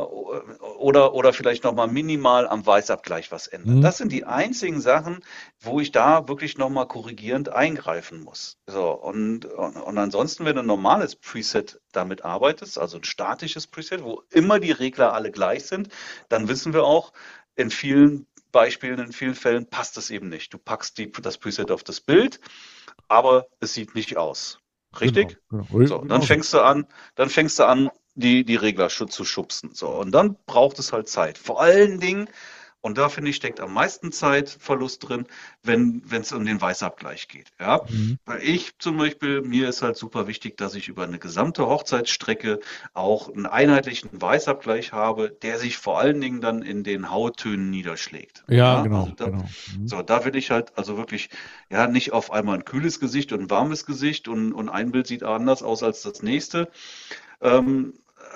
oder vielleicht noch mal minimal am Weißabgleich was ändern. Mhm. Das sind die einzigen Sachen, wo ich da wirklich noch mal korrigierend eingreifen muss. So, und ansonsten, wenn du ein normales Preset damit arbeitest, also ein statisches Preset, wo immer die Regler alle gleich sind, dann wissen wir auch, in vielen Beispielen, in vielen Fällen passt es eben nicht. Du packst das Preset auf das Bild, aber es sieht nicht aus. Genau, Richtig? genau. So, Genauso. dann fängst du an, die Regler zu schubsen. So, und dann braucht es halt Zeit. Vor allen Dingen, und da finde ich, steckt am meisten Zeitverlust drin, wenn es um den Weißabgleich geht. Ja? Mhm. Weil ich zum Beispiel, mir ist halt super wichtig, dass ich über eine gesamte Hochzeitsstrecke auch einen einheitlichen Weißabgleich habe, der sich vor allen Dingen dann in den Hauttönen niederschlägt. Ja, Ja, also genau, genau. Mhm. da will ich halt also wirklich, ja, nicht auf einmal ein kühles Gesicht und ein warmes Gesicht und ein Bild sieht anders aus als das nächste. Ähm,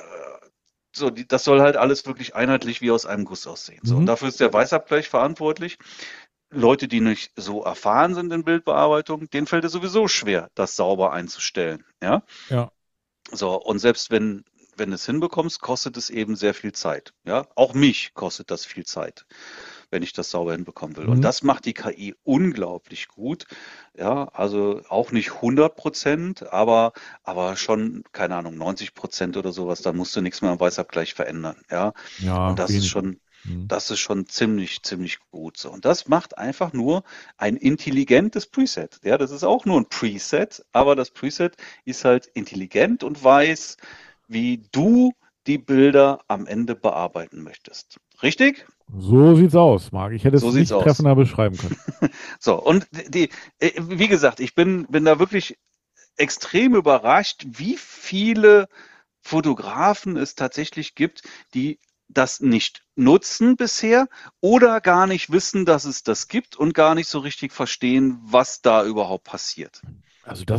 so, das soll halt alles wirklich einheitlich wie aus einem Guss aussehen. So, und Mhm. dafür ist der Weißabgleich verantwortlich. Leute, die nicht so erfahren sind in Bildbearbeitung, denen fällt es sowieso schwer, das sauber einzustellen. Ja, Ja. so, und selbst wenn du es hinbekommst, kostet es eben sehr viel Zeit. Ja, auch mich kostet das viel Zeit, wenn ich das sauber hinbekommen will. Und Mhm. das macht die KI unglaublich gut. Ja, also auch nicht 100%, aber schon, keine Ahnung, 90% oder sowas. Da musst du nichts mehr am Weißabgleich verändern. Ja, und Ja, wenig. Mhm. das ist schon ziemlich, ziemlich gut so. Und das macht einfach nur ein intelligentes Preset. Ja, das ist auch nur ein Preset, aber das Preset ist halt intelligent und weiß, wie du die Bilder am Ende bearbeiten möchtest. Richtig? So sieht's aus, Marc. Ich hätte So es sieht's nicht aus. treffender beschreiben können. So, und wie gesagt, ich bin da wirklich extrem überrascht, wie viele Fotografen es tatsächlich gibt, die das nicht nutzen bisher oder gar nicht wissen, dass es das gibt und gar nicht so richtig verstehen, was da überhaupt passiert. Also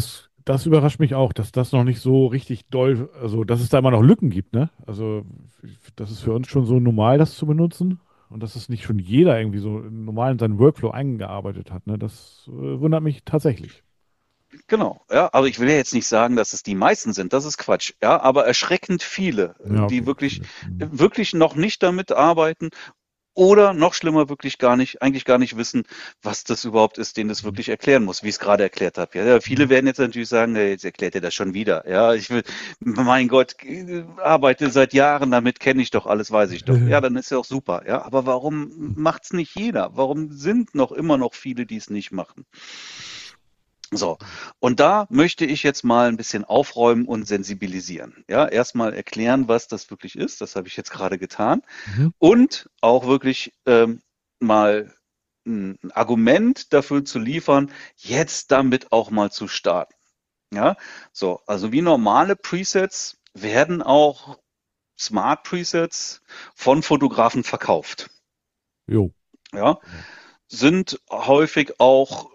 das überrascht mich auch, dass das noch nicht so richtig doll, also dass es da immer noch Lücken gibt, ne? Also das ist für uns schon so normal, das zu benutzen und dass es nicht schon jeder irgendwie so normal in seinen Workflow eingearbeitet hat, ne? Das wundert mich tatsächlich. Genau, ja, aber ich will ja jetzt nicht sagen, dass es die meisten sind, das ist Quatsch, ja, aber erschreckend viele, Ja, die okay. wirklich, Mhm. wirklich noch nicht damit arbeiten oder noch schlimmer, wirklich gar nicht, eigentlich gar nicht wissen, was das überhaupt ist, denen das Mhm. wirklich erklären muss, wie ich es gerade erklärt habe. Ja, ja, viele Mhm. werden jetzt natürlich sagen, nee, jetzt erklärt er das schon wieder. Ja, ich will, mein Gott, arbeite seit Jahren damit, kenne ich doch alles, weiß ich doch. Ja, dann ist ja auch super. Ja, aber warum macht's nicht jeder? Warum sind noch immer noch viele, die es nicht machen? So, und da möchte ich jetzt mal ein bisschen aufräumen und sensibilisieren. Ja, erstmal erklären, was das wirklich ist. Das habe ich jetzt gerade getan. Mhm. Und auch wirklich mal ein Argument dafür zu liefern, jetzt damit auch mal zu starten. Ja, so, also wie normale Presets werden auch Smart Presets von Fotografen verkauft. Jo. Ja, Genau. sind häufig auch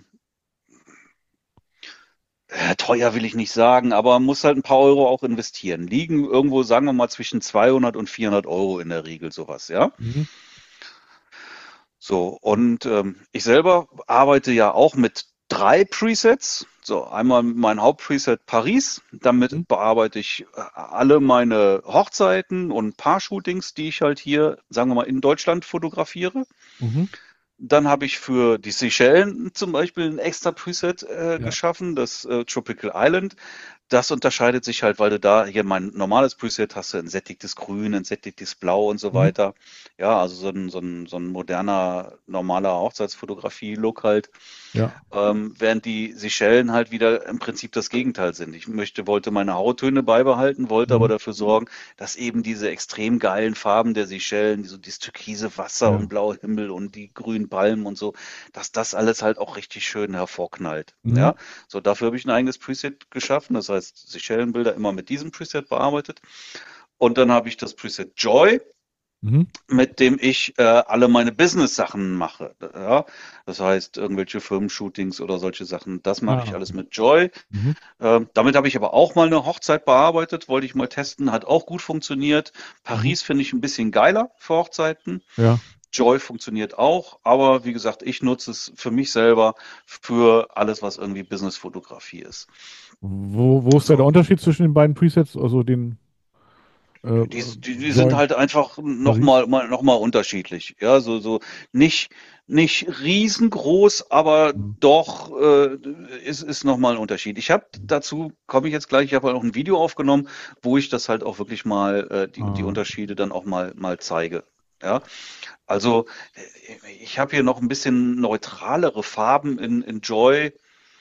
teuer will ich nicht sagen, aber man muss halt ein paar Euro auch investieren. Liegen irgendwo, sagen wir mal, zwischen 200 und 400 Euro in der Regel sowas, ja. Mhm. So, und ich selber arbeite ja auch mit 3 Presets. So, einmal mein Hauptpreset Paris. Mhm. Damit bearbeite ich alle meine Hochzeiten und Paar-Shootings, die ich halt hier, sagen wir mal, in Deutschland fotografiere. Mhm. Dann habe ich für die Seychellen zum Beispiel ein extra Preset Ja. geschaffen, das Tropical Island. Das unterscheidet sich halt, weil du da hier mein normales Preset hast, du ein sättigtes Grün, ein sättigtes Blau und so Mhm. weiter. Ja, also so ein moderner, normaler Hochzeitsfotografie-Look halt. Ja. Während die Seychellen halt wieder im Prinzip das Gegenteil sind. Wollte meine Hauttöne beibehalten, wollte aber Mhm. dafür sorgen, dass eben diese extrem geilen Farben der Seychellen, so dieses türkise Wasser und Ja. blaue Himmel und die grünen Palmen und so, dass das alles halt auch richtig schön hervorknallt. Mhm. Ja, so dafür habe ich ein eigenes Preset geschaffen. Das heißt, Seychellenbilder immer mit diesem Preset bearbeitet. Und dann habe ich das Preset Joy, Mhm. mit dem ich alle meine Business-Sachen mache. Ja? Das heißt, irgendwelche Firmenshootings oder solche Sachen, das mache Ah, ich alles okay. mit Joy. Mhm. Damit habe ich aber auch mal eine Hochzeit bearbeitet, wollte ich mal testen, hat auch gut funktioniert. Mhm. Paris finde ich ein bisschen geiler für Hochzeiten. Ja. Joy funktioniert auch, aber wie gesagt, ich nutze es für mich selber für alles, was irgendwie Business-Fotografie ist. Wo ist da der So, Unterschied zwischen den beiden Presets, also den die sind Joy halt einfach Paris? noch mal unterschiedlich. Ja, nicht riesengroß, aber Mhm. doch ist noch mal ein Unterschied. Dazu komme ich jetzt gleich, ich habe halt auch ein Video aufgenommen, wo ich das halt auch wirklich mal die Ah, Unterschiede dann auch mal zeige. Ja, also ich habe hier noch ein bisschen neutralere Farben in Joy.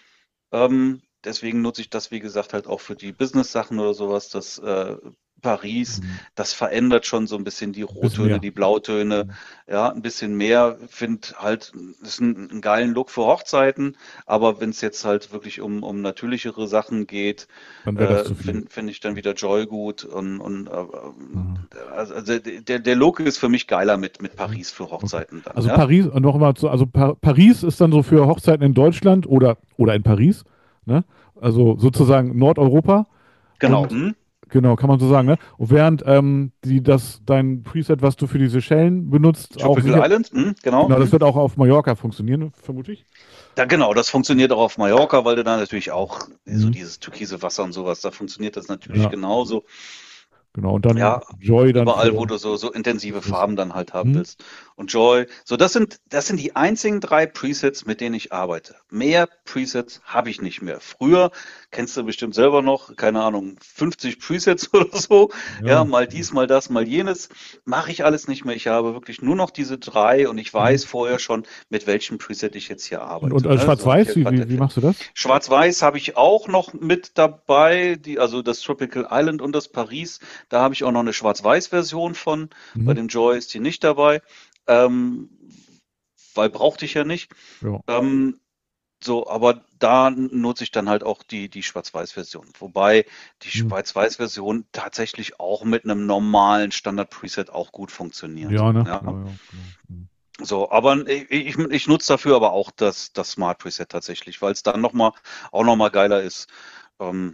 Deswegen nutze ich das, wie gesagt, halt auch für die Business-Sachen oder sowas. Das Paris, mhm. das verändert schon so ein bisschen die Ein bisschen Rottöne, mehr. die Blautöne, Mhm. ja, ein bisschen mehr. Find halt, ist ein geilen Look für Hochzeiten, aber wenn es jetzt halt wirklich um natürlichere Sachen geht, Dann wäre das zu viel. find ich dann wieder Joy gut Mhm. also der Look ist für mich geiler mit Mhm. Paris für Okay. Hochzeiten dann, Also ja. Paris, und noch mal zu, also Paris ist dann so für Hochzeiten in Deutschland oder in Paris, ne? Also sozusagen Nordeuropa Genau. und genau, kann man so sagen, ne? Und während dein Preset, was du für die Seychellen benutzt, auch Tropical sicher, Island, genau. genau, das wird auch auf Mallorca funktionieren, vermute ich. Ja, genau, das funktioniert auch auf Mallorca, weil du da natürlich auch so Mhm. dieses türkise Wasser und sowas, da funktioniert das natürlich Ja, genauso. genau. Und dann Ja, Joy dann überall, wo für du so intensive Business. Farben dann halt haben Mhm. willst. Und Joy, so das sind die einzigen 3 Presets, mit denen ich arbeite. Mehr Presets habe ich nicht mehr. Früher, kennst du bestimmt selber noch, keine Ahnung, 50 Presets oder so. Ja, Ja. mal dies, mal das, mal jenes. Mache ich alles nicht mehr. Ich habe wirklich nur noch diese 3 und ich Mhm. weiß vorher schon, mit welchem Preset ich jetzt hier Und arbeite. als Ne? So habe ich ja Schwarz-Weiß, gerade wie erklärt. machst du das? Schwarz-Weiß habe ich auch noch mit dabei, also das Tropical Island und das Paris. Da habe ich auch noch eine Schwarz-Weiß-Version von. Bei Mhm. dem Joy ist die nicht dabei, ähm, weil brauchte ich ja nicht. Ja. Ähm, so, aber da nutze ich dann halt auch die Schwarz-Weiß-Version. Wobei die Mhm. Schwarz-Weiß-Version tatsächlich auch mit einem normalen Standard-Preset auch gut funktioniert. Ja, ne? Ja, Ja. ja, genau. Mhm. So, aber ich nutze dafür aber auch das Smart Preset tatsächlich, weil es dann auch noch mal geiler ist. Ähm,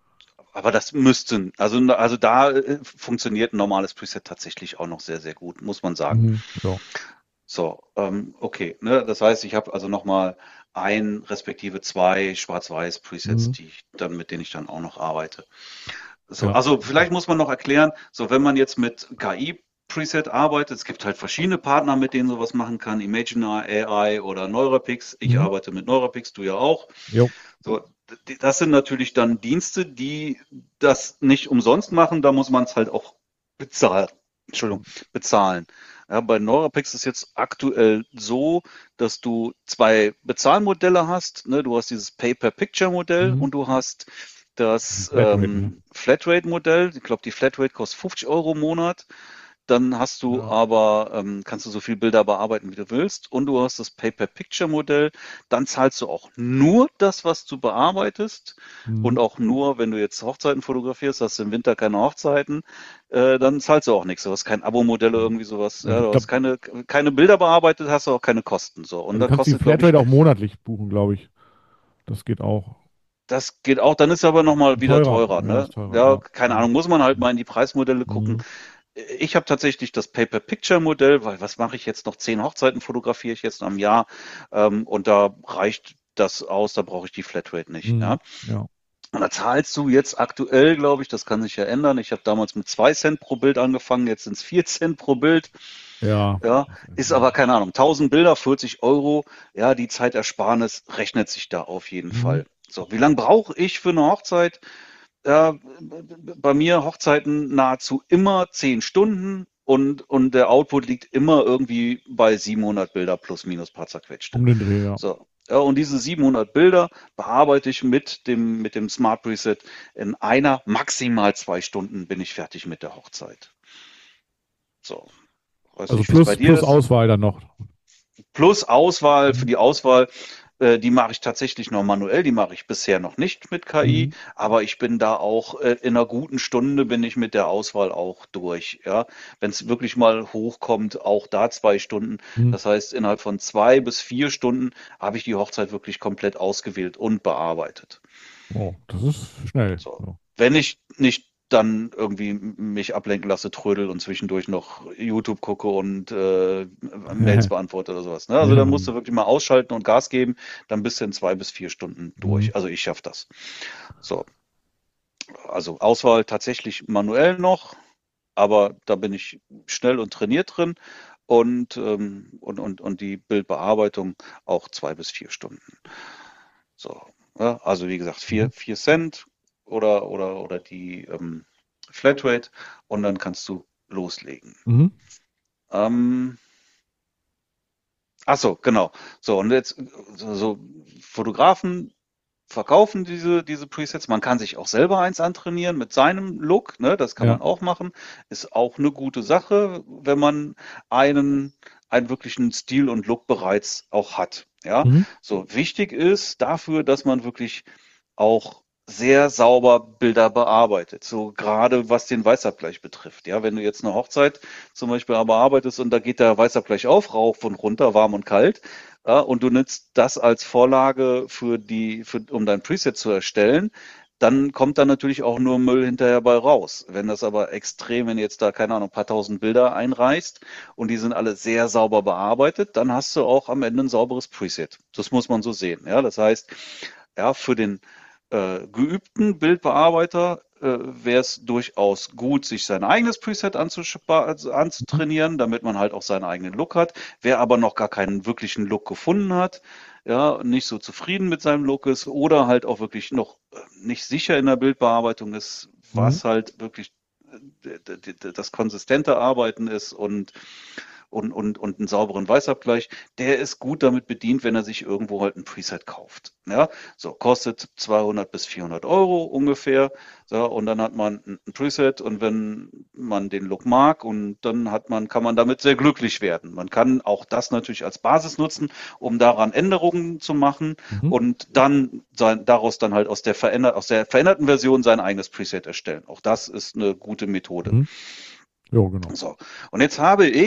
aber das müssten, also da funktioniert ein normales Preset tatsächlich auch noch sehr, sehr gut, muss man sagen. Mhm. Ja. So, okay, ne? Das heißt, ich habe also nochmal ein respektive zwei Schwarz-Weiß-Presets, Mhm. mit denen ich dann auch noch arbeite. So, Ja. also vielleicht muss man noch erklären, so wenn man jetzt mit KI-Preset arbeitet, es gibt halt verschiedene Partner, mit denen sowas machen kann, Imaginar AI oder Neurapix. Ich Mhm. arbeite mit Neurapix, du ja auch. Jo. So, das sind natürlich dann Dienste, die das nicht umsonst machen, da muss man es halt auch bezahlen. Entschuldigung, bezahlen. Ja, bei Neurapix ist jetzt aktuell so, dass du zwei Bezahlmodelle hast. Ne? Du hast dieses Pay-per-Picture-Modell Mhm. und du hast das Flatrate, ne? Flatrate-Modell. Ich glaube, die Flatrate kostet 50 € im Monat. Dann hast du Ja. aber, kannst du so viel Bilder bearbeiten, wie du willst. Und du hast das Pay-per-Picture-Modell. Dann zahlst du auch nur das, was du bearbeitest. Und Mhm. auch nur, wenn du jetzt Hochzeiten fotografierst, hast du im Winter keine Hochzeiten, dann zahlst du auch nichts. Du hast kein Abo-Modell oder irgendwie sowas. Und Ja, ich du hast glaube, keine Bilder bearbeitet, hast du auch keine Kosten. So. Und also du da kannst die kostet, glaube ich, Flatrate auch monatlich buchen, glaube ich. Das geht auch. das geht auch, dann ist aber nochmal wieder Teurer, teurer, ja, ne? ist teurer, Ja, ja. keine Mhm. Ahnung, muss man halt mal in die Preismodelle gucken. Mhm. Ich habe tatsächlich das Pay-per-Picture-Modell, weil was mache ich jetzt noch? 10 Hochzeiten fotografiere ich jetzt am Jahr, und da reicht das aus, da brauche ich die Flatrate nicht. Ja? Mhm. Ja. Und da zahlst du jetzt aktuell, glaube ich, das kann sich ja ändern. Ich habe damals mit 2 Cent pro Bild angefangen, jetzt sind es 4 Cent pro Bild. Ja. Ja, ist aber keine Ahnung, 1000 Bilder, 40 €. Ja, die Zeitersparnis rechnet sich da auf jeden Mhm. Fall. So, wie lange brauche ich für eine Hochzeit? Ja, bei mir Hochzeiten nahezu immer 10 Stunden und der Output liegt immer irgendwie bei 700 Bilder plus minus paar zerquetschte. Um den Dreh, ja. So. Ja, und diese 700 Bilder bearbeite ich mit dem Smart Preset in einer, maximal 2 Stunden bin ich fertig mit der Hochzeit. So. Weiß Also nicht, wie es bei dir plus ist. Auswahl dann noch. Plus Auswahl, für Mhm. die Auswahl, die mache ich tatsächlich noch manuell, die mache ich bisher noch nicht mit KI, Mhm. aber ich bin da auch, in einer guten Stunde bin ich mit der Auswahl auch durch, ja. Wenn es wirklich mal hochkommt, auch da 2 Stunden. Mhm. Das heißt, innerhalb von 2 bis 4 Stunden habe ich die Hochzeit wirklich komplett ausgewählt und bearbeitet. Oh, das ist schnell. So. So. Wenn ich nicht dann irgendwie mich ablenken lasse, trödel und zwischendurch noch YouTube gucke und Mails beantworte oder sowas. Ne? Also Ja. da musst du wirklich mal ausschalten und Gas geben, dann bist du in 2 bis 4 Stunden Mhm. durch. Also ich schaffe das. So, also Auswahl tatsächlich manuell noch, aber da bin ich schnell und trainiert drin und die Bildbearbeitung auch 2 bis 4 Stunden. So, ja, also wie gesagt, Mhm. 4 Cent oder die Flatrate und dann kannst du loslegen. Mhm. Ähm, ach so, genau. So, und jetzt so Fotografen verkaufen diese Presets. Man kann sich auch selber eins antrainieren mit seinem Look, ne? Das kann Ja. man auch machen. Ist auch eine gute Sache, wenn man einen wirklichen Stil und Look bereits auch hat. Ja, Mhm. so wichtig ist dafür, dass man wirklich auch sehr sauber Bilder bearbeitet, so gerade was den Weißabgleich betrifft. Ja, wenn du jetzt eine Hochzeit zum Beispiel bearbeitest und da geht der Weißabgleich auf, rauf und runter, warm und kalt, ja, und du nutzt das als Vorlage um dein Preset zu erstellen, dann kommt da natürlich auch nur Müll hinterher bei raus. Wenn das aber extrem, wenn du jetzt da, keine Ahnung, ein paar tausend Bilder einreichst und die sind alle sehr sauber bearbeitet, dann hast du auch am Ende ein sauberes Preset. Das muss man so sehen. Ja, das heißt, ja, für den geübten Bildbearbeiter wäre es durchaus gut, sich sein eigenes Preset Mhm. anzutrainieren, damit man halt auch seinen eigenen Look hat. Wer aber noch gar keinen wirklichen Look gefunden hat, ja, nicht so zufrieden mit seinem Look ist oder halt auch wirklich noch nicht sicher in der Bildbearbeitung ist, Mhm. was halt wirklich das konsistente Arbeiten ist und einen sauberen Weißabgleich, der ist gut damit bedient, wenn er sich irgendwo halt ein Preset kauft. Ja, so kostet 200 bis 400 € ungefähr. So, und dann hat man ein Preset und wenn man den Look mag und dann kann man damit sehr glücklich werden. Man kann auch das natürlich als Basis nutzen, um daran Änderungen zu machen Mhm. und dann daraus dann halt aus der veränderten Version sein eigenes Preset erstellen. Auch das ist eine gute Methode. Mhm. Jo, genau. So, und jetzt habe ich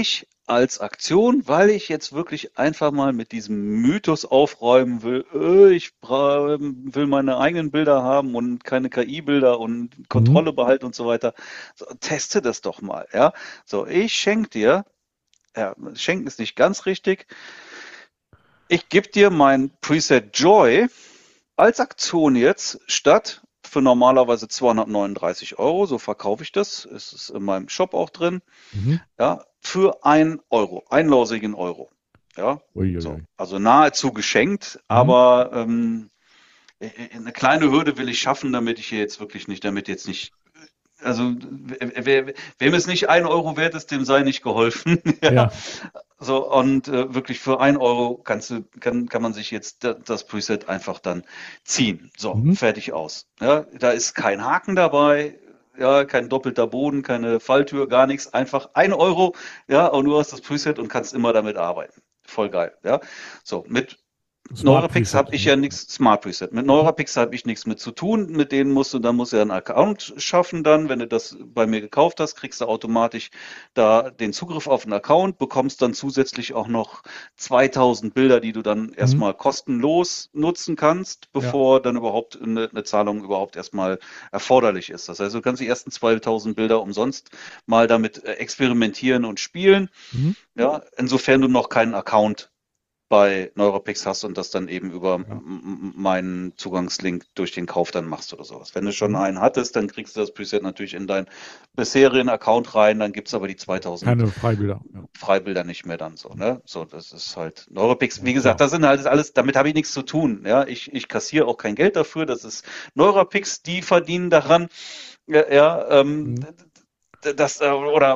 als Aktion, weil ich jetzt wirklich einfach mal mit diesem Mythos aufräumen will, will meine eigenen Bilder haben und keine KI-Bilder und Mhm. Kontrolle behalten und so weiter. So, teste das doch mal, ja. So, ich schenke dir, ja, schenken ist nicht ganz richtig, ich gebe dir mein Preset Joy als Aktion jetzt statt für normalerweise 239 Euro, so verkaufe ich das, ist es in meinem Shop auch drin, Mhm. ja, für 1 Euro, einlausigen Euro. Ja, so, Uiuiui. also nahezu geschenkt, Mhm. aber eine kleine Hürde will ich schaffen, damit ich hier jetzt wirklich nicht, damit jetzt nicht, also wem es nicht 1 Euro wert ist, dem sei nicht geholfen. Ja, Ja. so und wirklich für 1 Euro kann man sich jetzt das Preset einfach dann ziehen. So, Mhm. fertig aus. Ja, da ist kein Haken dabei. Ja, kein doppelter Boden, keine Falltür, gar nichts. Einfach 1 Euro, ja, und du hast das Preset und kannst immer damit arbeiten. Voll geil, ja. So, mit Smart Neurapix Preset. habe ich ja nichts, Smart Preset. Mit Mhm. Neurapix habe ich nichts mit zu tun. Mit denen dann musst du ja einen Account schaffen dann. Wenn du das bei mir gekauft hast, kriegst du automatisch da den Zugriff auf den Account, bekommst dann zusätzlich auch noch 2000 Bilder, die du dann Mhm. erstmal kostenlos nutzen kannst, Ja. bevor dann überhaupt eine Zahlung überhaupt erstmal erforderlich ist. Das heißt, du kannst die ersten 2000 Bilder umsonst mal damit experimentieren und spielen. Mhm. Ja, insofern du noch keinen Account bei Neuropix hast und das dann eben über Ja. meinen Zugangslink durch den Kauf dann machst oder sowas. Wenn du schon Mhm. einen hattest, dann kriegst du das Preset natürlich in deinen bisherigen Account rein, dann gibt's aber die 2000 Keine Freibilder. Ja. Freibilder nicht mehr dann so, ne? So, das ist halt Neuropix. Ja, Wie gesagt, klar. das sind halt alles, damit habe ich nichts zu tun, ja. Ich kassiere auch kein Geld dafür, das ist Neuropix, die verdienen daran, ja, Mhm. oder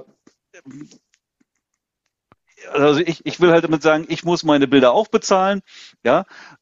also ich will halt damit sagen, ich muss meine Bilder auch bezahlen, ja.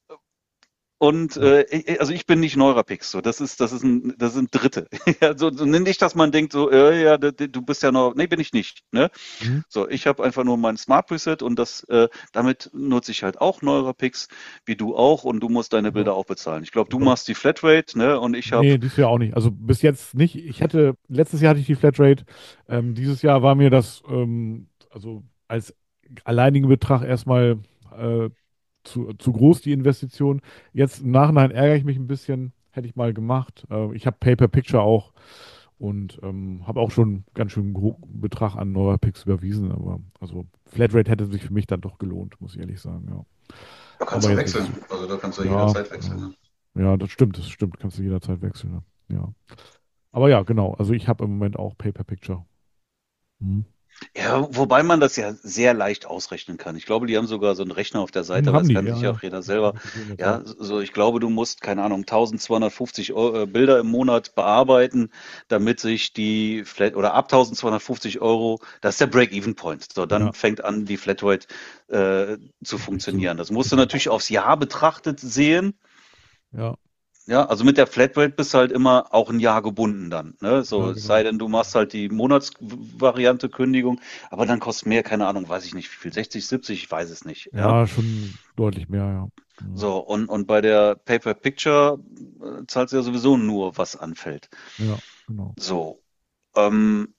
Und Ja. also ich bin nicht Neurapix, so das sind Dritte. Ja, so nicht, dass man denkt, so ja, du bist ja noch, nee, bin ich nicht. Ne? Mhm. So, ich habe einfach nur mein Smart Preset und damit nutze ich halt auch Neurapix, wie du auch, und du musst deine Ja. Bilder auch bezahlen. Ich glaube, du Ja. machst die Flatrate, ne? Und ich habe Nee, dieses Jahr auch nicht. Also bis jetzt nicht. Letztes Jahr hatte ich die Flatrate. Dieses Jahr war mir das, also als alleinigen Betrag erstmal äh, zu groß, die Investition. Jetzt im Nachhinein ärgere ich mich ein bisschen. Hätte ich mal gemacht. Ich habe Pay-per-Picture auch und habe auch schon ganz schön großen Betrag an Neurapix überwiesen. Aber also Flatrate hätte sich für mich dann doch gelohnt, muss ich ehrlich sagen. Ja. Da kannst Aber du jetzt ist wechseln. es, Also da kannst du ja, jederzeit wechseln. ja, Ne? ja, das stimmt. Kannst du jederzeit wechseln. Ne? Ja. Aber ja, genau. Also ich habe im Moment auch Pay-per-Picture. Mhm. Ja, wobei man das ja sehr leicht ausrechnen kann. Ich glaube, die haben sogar so einen Rechner auf der Seite, aber Haben das die, kann ja, sich ja ja. auch jeder Hab selber. ich gesehen jetzt, ja. Ja, so ich glaube, du musst, keine Ahnung, 1250 Bilder im Monat bearbeiten, damit sich die Flat oder ab 1250 Euro, das ist der Break-Even-Point. So, dann Ja, fängt an, die Flatrate zu richtig zu. funktionieren. Das musst du Genau. natürlich aufs Jahr betrachtet sehen. Ja, Ja, also mit der Flatrate bist du halt immer auch ein Jahr gebunden dann, ne? So, ja, es sei genau. denn, du machst halt die Monatsvariante Kündigung, aber dann kostet mehr, keine Ahnung, weiß ich nicht, wie viel, 60, 70, ich weiß es nicht, ja. Ja, schon deutlich mehr, ja. Mhm. So, und bei der Pay-per-Picture zahlst du ja sowieso nur, was anfällt. Ja, genau. So, ähm,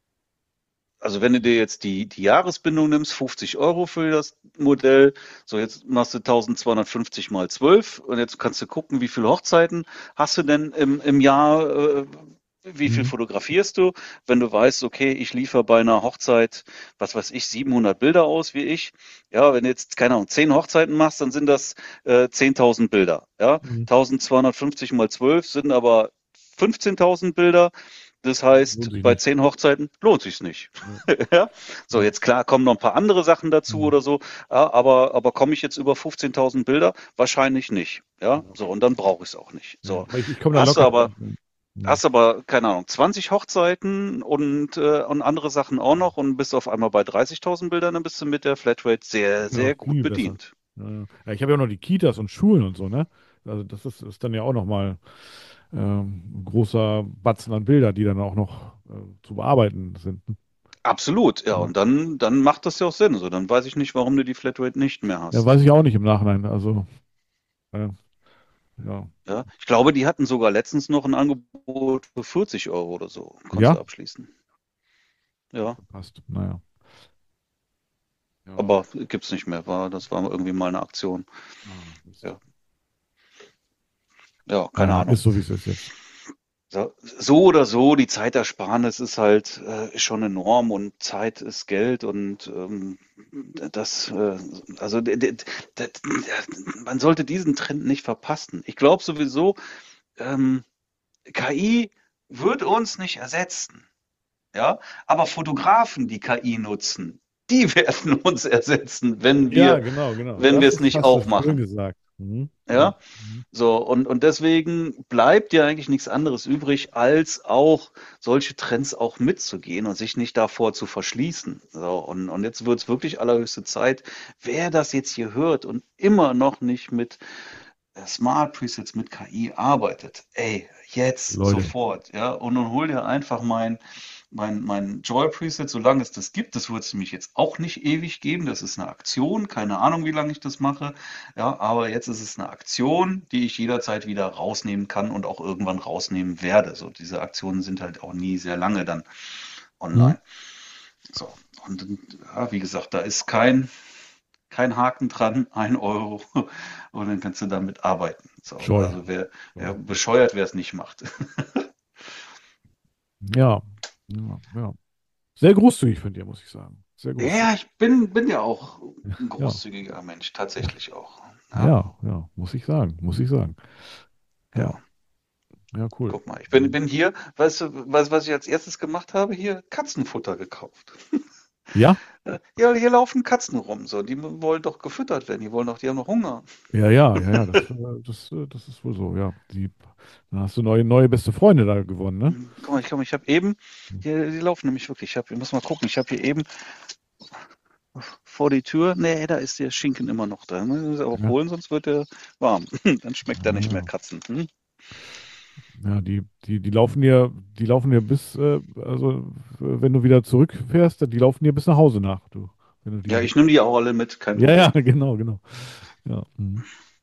also wenn du dir jetzt die Jahresbindung nimmst, 50 Euro für das Modell, so jetzt machst du 1250 mal 12 und jetzt kannst du gucken, wie viele Hochzeiten hast du denn im Jahr, wie viel Mhm. fotografierst du? Wenn du weißt, okay, ich liefere bei einer Hochzeit, was weiß ich, 700 Bilder aus wie ich. Ja, wenn du jetzt, keine Ahnung, 10 Hochzeiten machst, dann sind das 10.000 Bilder. Ja, Mhm. 1250 mal 12 sind aber 15.000 Bilder. Das Lohnt heißt, sich bei nicht. 10 Hochzeiten lohnt sich's nicht. Ja, Ja? So, ja. jetzt klar kommen noch ein paar andere Sachen dazu Mhm. oder so, ja, aber komme ich jetzt über 15.000 Bilder? Wahrscheinlich nicht. Ja, Ja, so, und dann brauche ich es auch nicht. ja. So, Aber ich komme da hast du locker aber, drauf. Mhm. hast aber, keine Ahnung, 20 Hochzeiten und andere Sachen auch noch und bist auf einmal bei 30.000 Bildern, dann bist du mit der Flatrate sehr, Ja, sehr gut viel besser. bedient. Ja, ja. Ja, ich habe ja auch noch die Kitas und Schulen und so, ne? Also das ist dann ja auch nochmal ein großer Batzen an Bilder, die dann auch noch zu bearbeiten sind. Absolut, ja, Ja. und dann macht das ja auch Sinn. So, dann weiß ich nicht, warum du die Flatrate nicht mehr Ja, hast. weiß ich auch nicht im Nachhinein. Also, äh, ja. Ja, ich glaube, die hatten sogar letztens noch ein Angebot für 40 Euro oder so. Konntest Ja, du abschließen. Ja. passt. Naja. Ja. Aber gibt's nicht mehr. Das war irgendwie mal eine Aktion. Ah, Mist. Ja, ja, keine Naja, Ahnung. ist so, wie es ist jetzt. So oder so, die Zeitersparnis ist halt schon enorm und Zeit ist Geld und das, also man sollte diesen Trend nicht verpassen. Ich glaube sowieso, ähm, KI wird uns nicht ersetzen, ja, aber Fotografen, die KI nutzen, die werden uns ersetzen, Ja, genau, genau. wenn wir Das es ist, nicht hast du auch schön machen. gesagt. Mhm. Ja. Ja, Mhm. so, und deswegen bleibt ja eigentlich nichts anderes übrig, als auch solche Trends auch mitzugehen und sich nicht davor zu verschließen. So, und jetzt wird es wirklich allerhöchste Zeit, wer das jetzt hier hört und immer noch nicht mit Smart Presets mit KI arbeitet, ey, jetzt Leute, sofort, ja, und dann hol dir einfach mein Joy Preset, solange es das gibt. Das wird es nämlich jetzt auch nicht ewig geben. Das ist eine Aktion, keine Ahnung, wie lange ich das mache. Ja, aber jetzt ist es eine Aktion, die ich jederzeit wieder rausnehmen kann und auch irgendwann rausnehmen werde. So, diese Aktionen sind halt auch nie sehr lange dann mhm. online. So, und ja, wie gesagt, da ist kein Haken dran, 1 € und dann kannst du damit arbeiten. So, Joy. also Joy. bescheuert, wer es nicht macht. Ja. Ja, ja. Sehr großzügig von dir, muss ich sagen. Sehr Ja, großzügig. ich bin ja auch ein Ja, großzügiger Mensch, tatsächlich auch. Ja, ja, ja, muss ich sagen, muss ich sagen. Ja, ja. ja, cool. Guck mal, Mhm. bin hier, weißt du, was ich als erstes gemacht habe? Hier Katzenfutter gekauft. Ja, Ja, hier laufen Katzen rum, so, die wollen doch gefüttert werden, die haben noch Hunger. ja, ja, ja, ja, das ist wohl so, ja. Da hast du neue beste Freunde da gewonnen, ne? Guck mal, ich habe eben, hier, die laufen nämlich wirklich, ich muss mal gucken, ich habe hier eben vor die Tür, nee, da ist der Schinken immer noch da. Müssen wir auch Ja, holen, sonst wird er warm. Dann schmeckt er nicht mehr ja, Katzen. Hm? ja, die laufen dir bis, also wenn du wieder zurückfährst, die laufen dir bis nach Hause nach, du. Wenn du Ja, die, ich nehme die auch alle mit, kein ja, ja, Problem. genau, genau. Ja, mhm.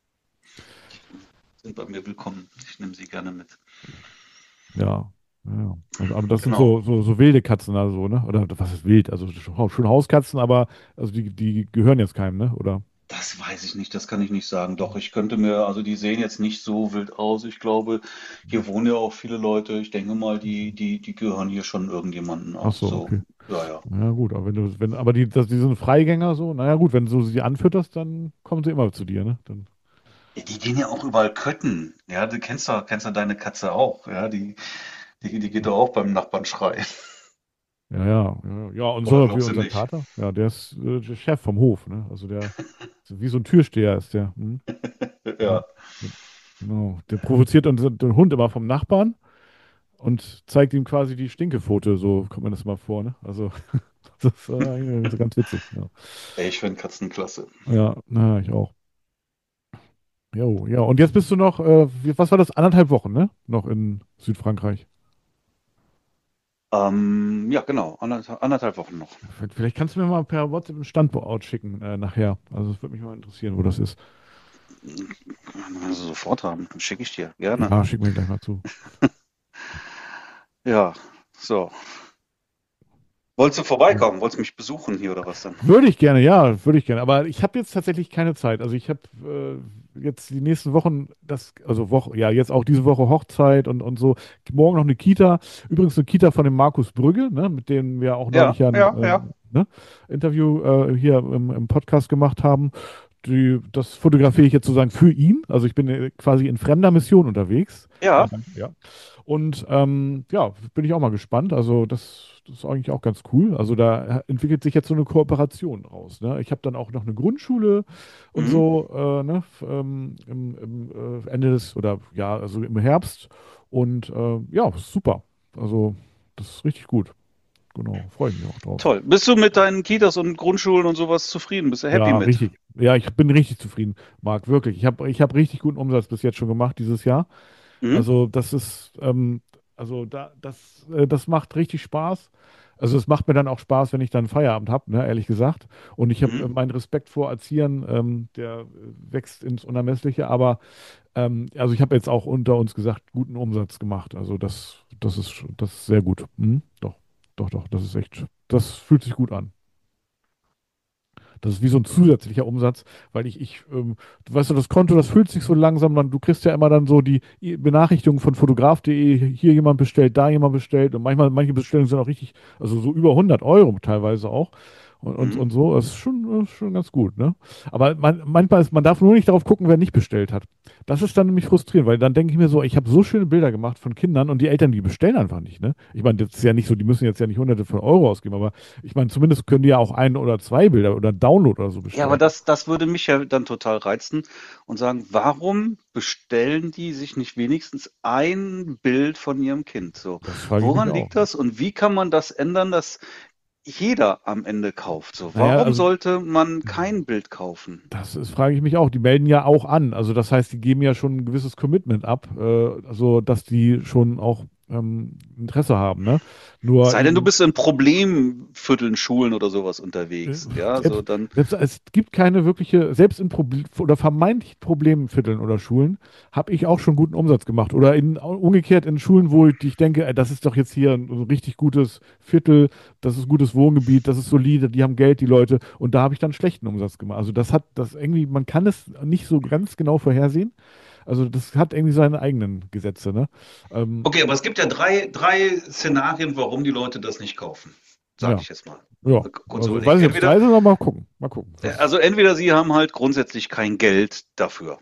Sind bei mir willkommen. Ich nehme sie gerne mit. Ja, ja. Aber das sind Genau. so wilde Katzen, also, ne? Oder was ist wild? Also schon Hauskatzen, aber also die gehören jetzt keinem, ne? Oder? Das weiß ich nicht, das kann ich nicht sagen. Doch, ich könnte mir, also die sehen jetzt nicht so wild aus. Ich glaube, hier wohnen ja auch viele Leute. Ich denke mal, die gehören hier schon irgendjemanden Ach auch. so, So, okay. ja, ja. Ja, gut, aber aber die sind Freigänger so, naja, gut, wenn du sie anfütterst, dann kommen sie immer zu dir, ne? Dann, Ja, die gehen ja auch überall kötten. Ja, du kennst ja deine Katze auch. Ja, die geht doch auch beim Nachbarn schreien. ja, ja, ja, ja, Oder wie glaubst du unser nicht? Kater, ja, der ist der Chef vom Hof, ne? Also der, so wie so ein Türsteher ist der. Hm? Ja, Ja. genau. Der provoziert den Hund immer vom Nachbarn und zeigt ihm quasi die Stinkepfote, so kommt man das mal vor, ne? Also, das ist ganz witzig, ja. Ey, ich finde Katzen klasse. Ja, na, ich auch. Jo, ja, und jetzt bist du noch, was war das, 1,5 Wochen, ne? Noch in Südfrankreich. Ja, genau, anderthalb Wochen noch. Vielleicht kannst du mir mal per WhatsApp ein Standort schicken, nachher. Also, es würde mich mal interessieren, wo das ist. Also sofort haben, schicke ich dir, gerne. Ja, schick mir gleich mal zu. Ja, so. Wolltest du vorbeikommen? Wolltest du mich besuchen hier oder was dann? Würde ich gerne, ja, würde ich gerne. Aber ich habe jetzt tatsächlich keine Zeit. Also ich habe jetzt die nächsten Wochen, also ja, jetzt auch diese Woche Hochzeit und so. Morgen noch eine Kita. Übrigens eine Kita von dem Markus Brügge, ne, mit dem wir auch neulich Ja, ja ein ja, ja. ne, Interview hier im Podcast gemacht haben. Das fotografiere ich jetzt sozusagen für ihn. Also ich bin quasi in fremder Mission unterwegs. Ja. Danke. Ja. Und ja, bin ich auch mal gespannt. Also das ist eigentlich auch ganz cool. Also da entwickelt sich jetzt so eine Kooperation raus. Ne? Ich habe dann auch noch eine Grundschule und Mhm. so ne? Ende des oder ja, also im Herbst. Und ja, super. Also das ist richtig gut. Genau, freue ich mich auch drauf. Toll. Bist du mit deinen Kitas und Grundschulen und sowas zufrieden? Bist du happy Ja, mit? richtig. Ja, ich bin richtig zufrieden, Marc, wirklich. Ich hab richtig guten Umsatz bis jetzt schon gemacht dieses Jahr. Mhm. Also das ist, das macht richtig Spaß. Also es macht mir dann auch Spaß, wenn ich dann Feierabend habe, ne, ehrlich gesagt. Und ich habe Mhm. meinen Respekt vor Erziehern, der wächst ins Unermessliche. Aber also ich habe jetzt auch unter uns gesagt, guten Umsatz gemacht. Also das ist sehr gut. Doch, doch, doch, das ist echt, das fühlt sich gut an. Das ist wie so ein zusätzlicher Umsatz, weil du weißt du, das Konto, das füllt sich so langsam, du kriegst ja immer dann so die Benachrichtigungen von fotograf.de, hier jemand bestellt, da jemand bestellt und manche Bestellungen sind auch richtig, also so über 100 € teilweise auch. Und Mhm. so, das ist schon ganz gut, ne? Aber manchmal man darf nur nicht darauf gucken, wer nicht bestellt hat. Das ist dann nämlich frustrierend, weil dann denke ich mir so, ich habe so schöne Bilder gemacht von Kindern und die Eltern, die bestellen einfach nicht, ne? Ich meine, das ist ja nicht so, die müssen jetzt ja nicht Hunderte von Euro ausgeben, aber ich meine, zumindest können die ja auch ein oder zwei Bilder oder einen Download oder so Ja, aber bestellen. das würde mich ja dann total reizen und sagen, warum bestellen die sich nicht wenigstens ein Bild von ihrem Kind? So, Das frage ich mich woran auch. liegt das und wie kann man das ändern, dass jeder am Ende kauft? So, Naja, warum also sollte man kein Bild kaufen? frage ich mich auch. Die melden ja auch an. Also das heißt, die geben ja schon ein gewisses Commitment ab, also dass die schon auch Interesse haben, ne? Es Nur sei denn, du eben bist in Problemvierteln, Schulen oder sowas Äh, unterwegs. Ja, so Selbst, dann. es gibt keine wirkliche, selbst in oder vermeintlich Problemvierteln oder Schulen, habe ich auch schon guten Umsatz gemacht. Oder umgekehrt in Schulen, wo ich denke, das ist doch jetzt hier ein richtig gutes Viertel, das ist gutes Wohngebiet, das ist solide, die haben Geld, die Leute. Und da habe ich dann schlechten Umsatz gemacht. Also das irgendwie, man kann es nicht so ganz genau vorhersehen. Also das hat irgendwie seine eigenen Gesetze, ne? Ähm, Okay, aber es gibt ja drei Szenarien, warum die Leute das nicht kaufen. Sage ja, ich jetzt mal. ja. Kurze Also weiß Überlegung. ich, ob es drei sind, aber mal gucken. Mal gucken. Entweder sie haben halt grundsätzlich kein Geld dafür.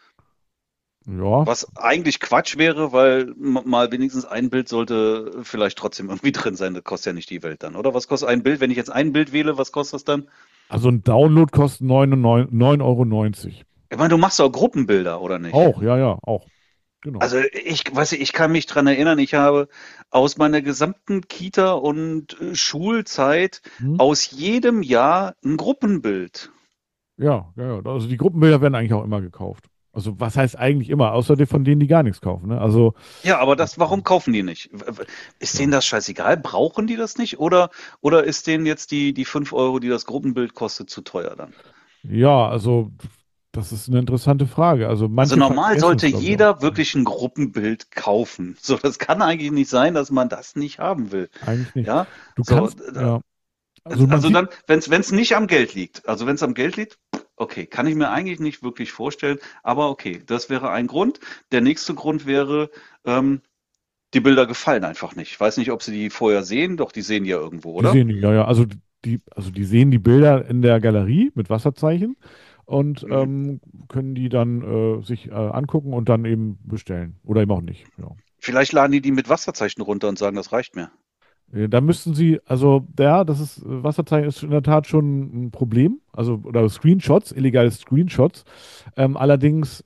Ja. Was eigentlich Quatsch wäre, weil mal wenigstens ein Bild sollte vielleicht trotzdem irgendwie drin sein. Das kostet ja nicht die Welt dann, oder? Was kostet ein Bild? Wenn ich jetzt ein Bild wähle, was kostet das dann? Also ein Download kostet 9,90 € 9,90 €. Ich meine, du machst auch Gruppenbilder, oder nicht? Auch, ja, ja, auch. Genau. Also ich kann mich dran erinnern, ich habe aus meiner gesamten Kita- und Schulzeit Hm? aus jedem Jahr ein Gruppenbild. Ja, ja, ja. Also die Gruppenbilder werden eigentlich auch immer gekauft. Also was heißt eigentlich immer, außer von denen, die gar nichts kaufen, ne? Also, Ja, aber warum kaufen die nicht? Ist denen ja. das scheißegal? Brauchen die das nicht? Oder ist denen jetzt die 5 €, die das Gruppenbild kostet, zu teuer dann? Ja, also das ist eine interessante Frage. Also Also manche normal vergessen sollte es, glaube ich, auch. jeder wirklich ein Gruppenbild kaufen. So, das kann eigentlich nicht sein, dass man das nicht haben will. Eigentlich nicht. Ja, Du so, kannst, ja, also man also sieht, dann, wenn es nicht am Geld liegt, also wenn es am Geld liegt, okay, kann ich mir eigentlich nicht wirklich vorstellen, aber okay, das wäre ein Grund. Der nächste Grund wäre, ähm, die Bilder gefallen einfach nicht. Ich weiß nicht, ob Sie die vorher sehen, doch die sehen die ja irgendwo, die oder? sehen, ja, ja, also die sehen die Bilder in der Galerie mit Wasserzeichen und Mhm. können die dann sich angucken und dann eben bestellen. Oder eben auch nicht. Ja. Vielleicht laden die mit Wasserzeichen runter und sagen, das reicht mir. Da müssten Sie, also ja, Wasserzeichen ist in der Tat schon ein Problem, also oder Screenshots, illegale Screenshots. Allerdings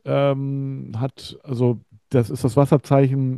also das ist das Wasserzeichen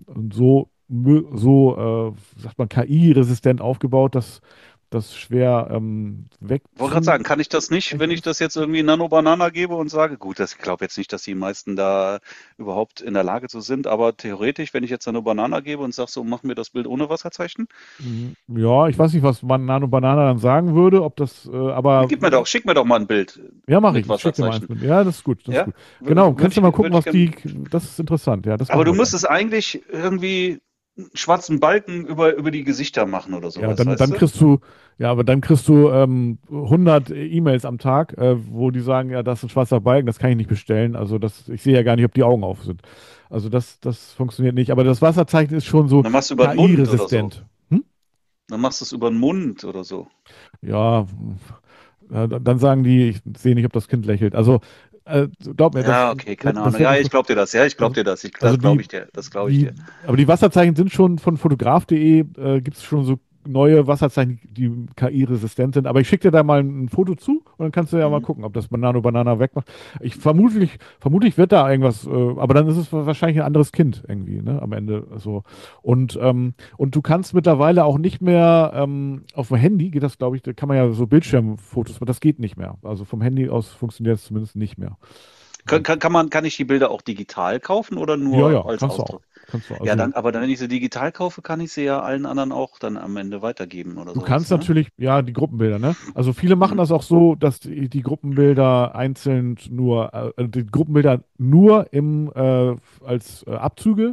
sagt man, KI-resistent aufgebaut, dass das schwer Wollte gerade sagen, kann ich das nicht, wenn wegzubrechen ich ist. das jetzt irgendwie Nano Banana gebe und sage, gut, ich glaube jetzt nicht, dass die meisten da überhaupt in der Lage zu sind, aber theoretisch, wenn ich jetzt Nano Banana gebe und sage so, mach mir das Bild ohne Wasserzeichen, Ja, ich weiß nicht, was man Nano Banana dann sagen würde, ob das, aber schick mir doch mal ein Bild ja, mache ich. mit Ich schicke dir mal eins Wasserzeichen. mit. Ja, das ist gut, das ist Ja? gut. Genau, kannst du mal gucken, Würde ich was gern. das ist interessant, ja, das Aber machen du wir gleich. müsstest eigentlich irgendwie einen schwarzen Balken über die Gesichter machen oder Ja, sowas, weißt du? aber dann kriegst du 100 E-Mails am Tag, wo die sagen, ja, das ist ein schwarzer Balken, das kann ich nicht bestellen. Also ich sehe ja gar nicht, ob die Augen auf sind. Also das funktioniert nicht. Aber das Wasserzeichen ist schon Und so dann machst du über den Mund oder so. KI-resistent. Hm? Dann machst du es über den Mund oder so. Ja, dann sagen die, ich sehe nicht, ob das Kind lächelt. Also glaub mir, Ja, okay, keine das Ahnung. wird Ja, nicht ich so. glaube dir das. Ja, ich glaube Also, dir das. also Das glaube ich dir. Das glaube ich dir. aber die Wasserzeichen sind schon von fotograf.de, gibt es schon so neue Wasserzeichen, die KI-resistent sind. Aber ich schicke dir da mal ein Foto zu und dann kannst du ja mal Mhm. gucken, ob das Banana wegmacht. Vermutlich wird da irgendwas, aber dann ist es wahrscheinlich ein anderes Kind irgendwie, ne, am Ende so. Und du kannst mittlerweile auch nicht mehr auf dem Handy, geht das, glaube ich, da kann man ja so Bildschirmfotos, aber das geht nicht mehr. Also vom Handy aus funktioniert es zumindest nicht mehr. Kann ich die Bilder auch digital kaufen oder Ja, nur ja, als kannst du auch. Ausdruck? Kannst du, Ja, also dann, aber wenn ich sie digital kaufe, kann ich sie ja allen anderen auch dann am Ende weitergeben oder du sowas, kannst ne? natürlich, ja, die Gruppenbilder, ne? Also viele machen Mhm. das auch so, dass die Gruppenbilder einzeln die Gruppenbilder nur als Abzüge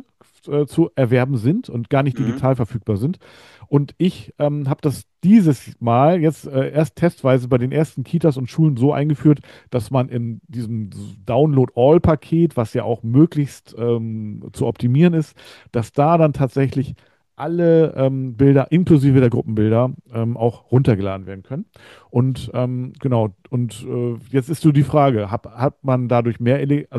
zu erwerben sind und gar nicht Mhm. digital verfügbar sind. Und ich habe das dieses Mal jetzt erst testweise bei den ersten Kitas und Schulen so eingeführt, dass man in diesem Download-All-Paket, was ja auch möglichst zu optimieren ist, dass da dann tatsächlich alle Bilder inklusive der Gruppenbilder auch runtergeladen werden können. Und genau, und jetzt ist so die Frage, hat man dadurch mehr,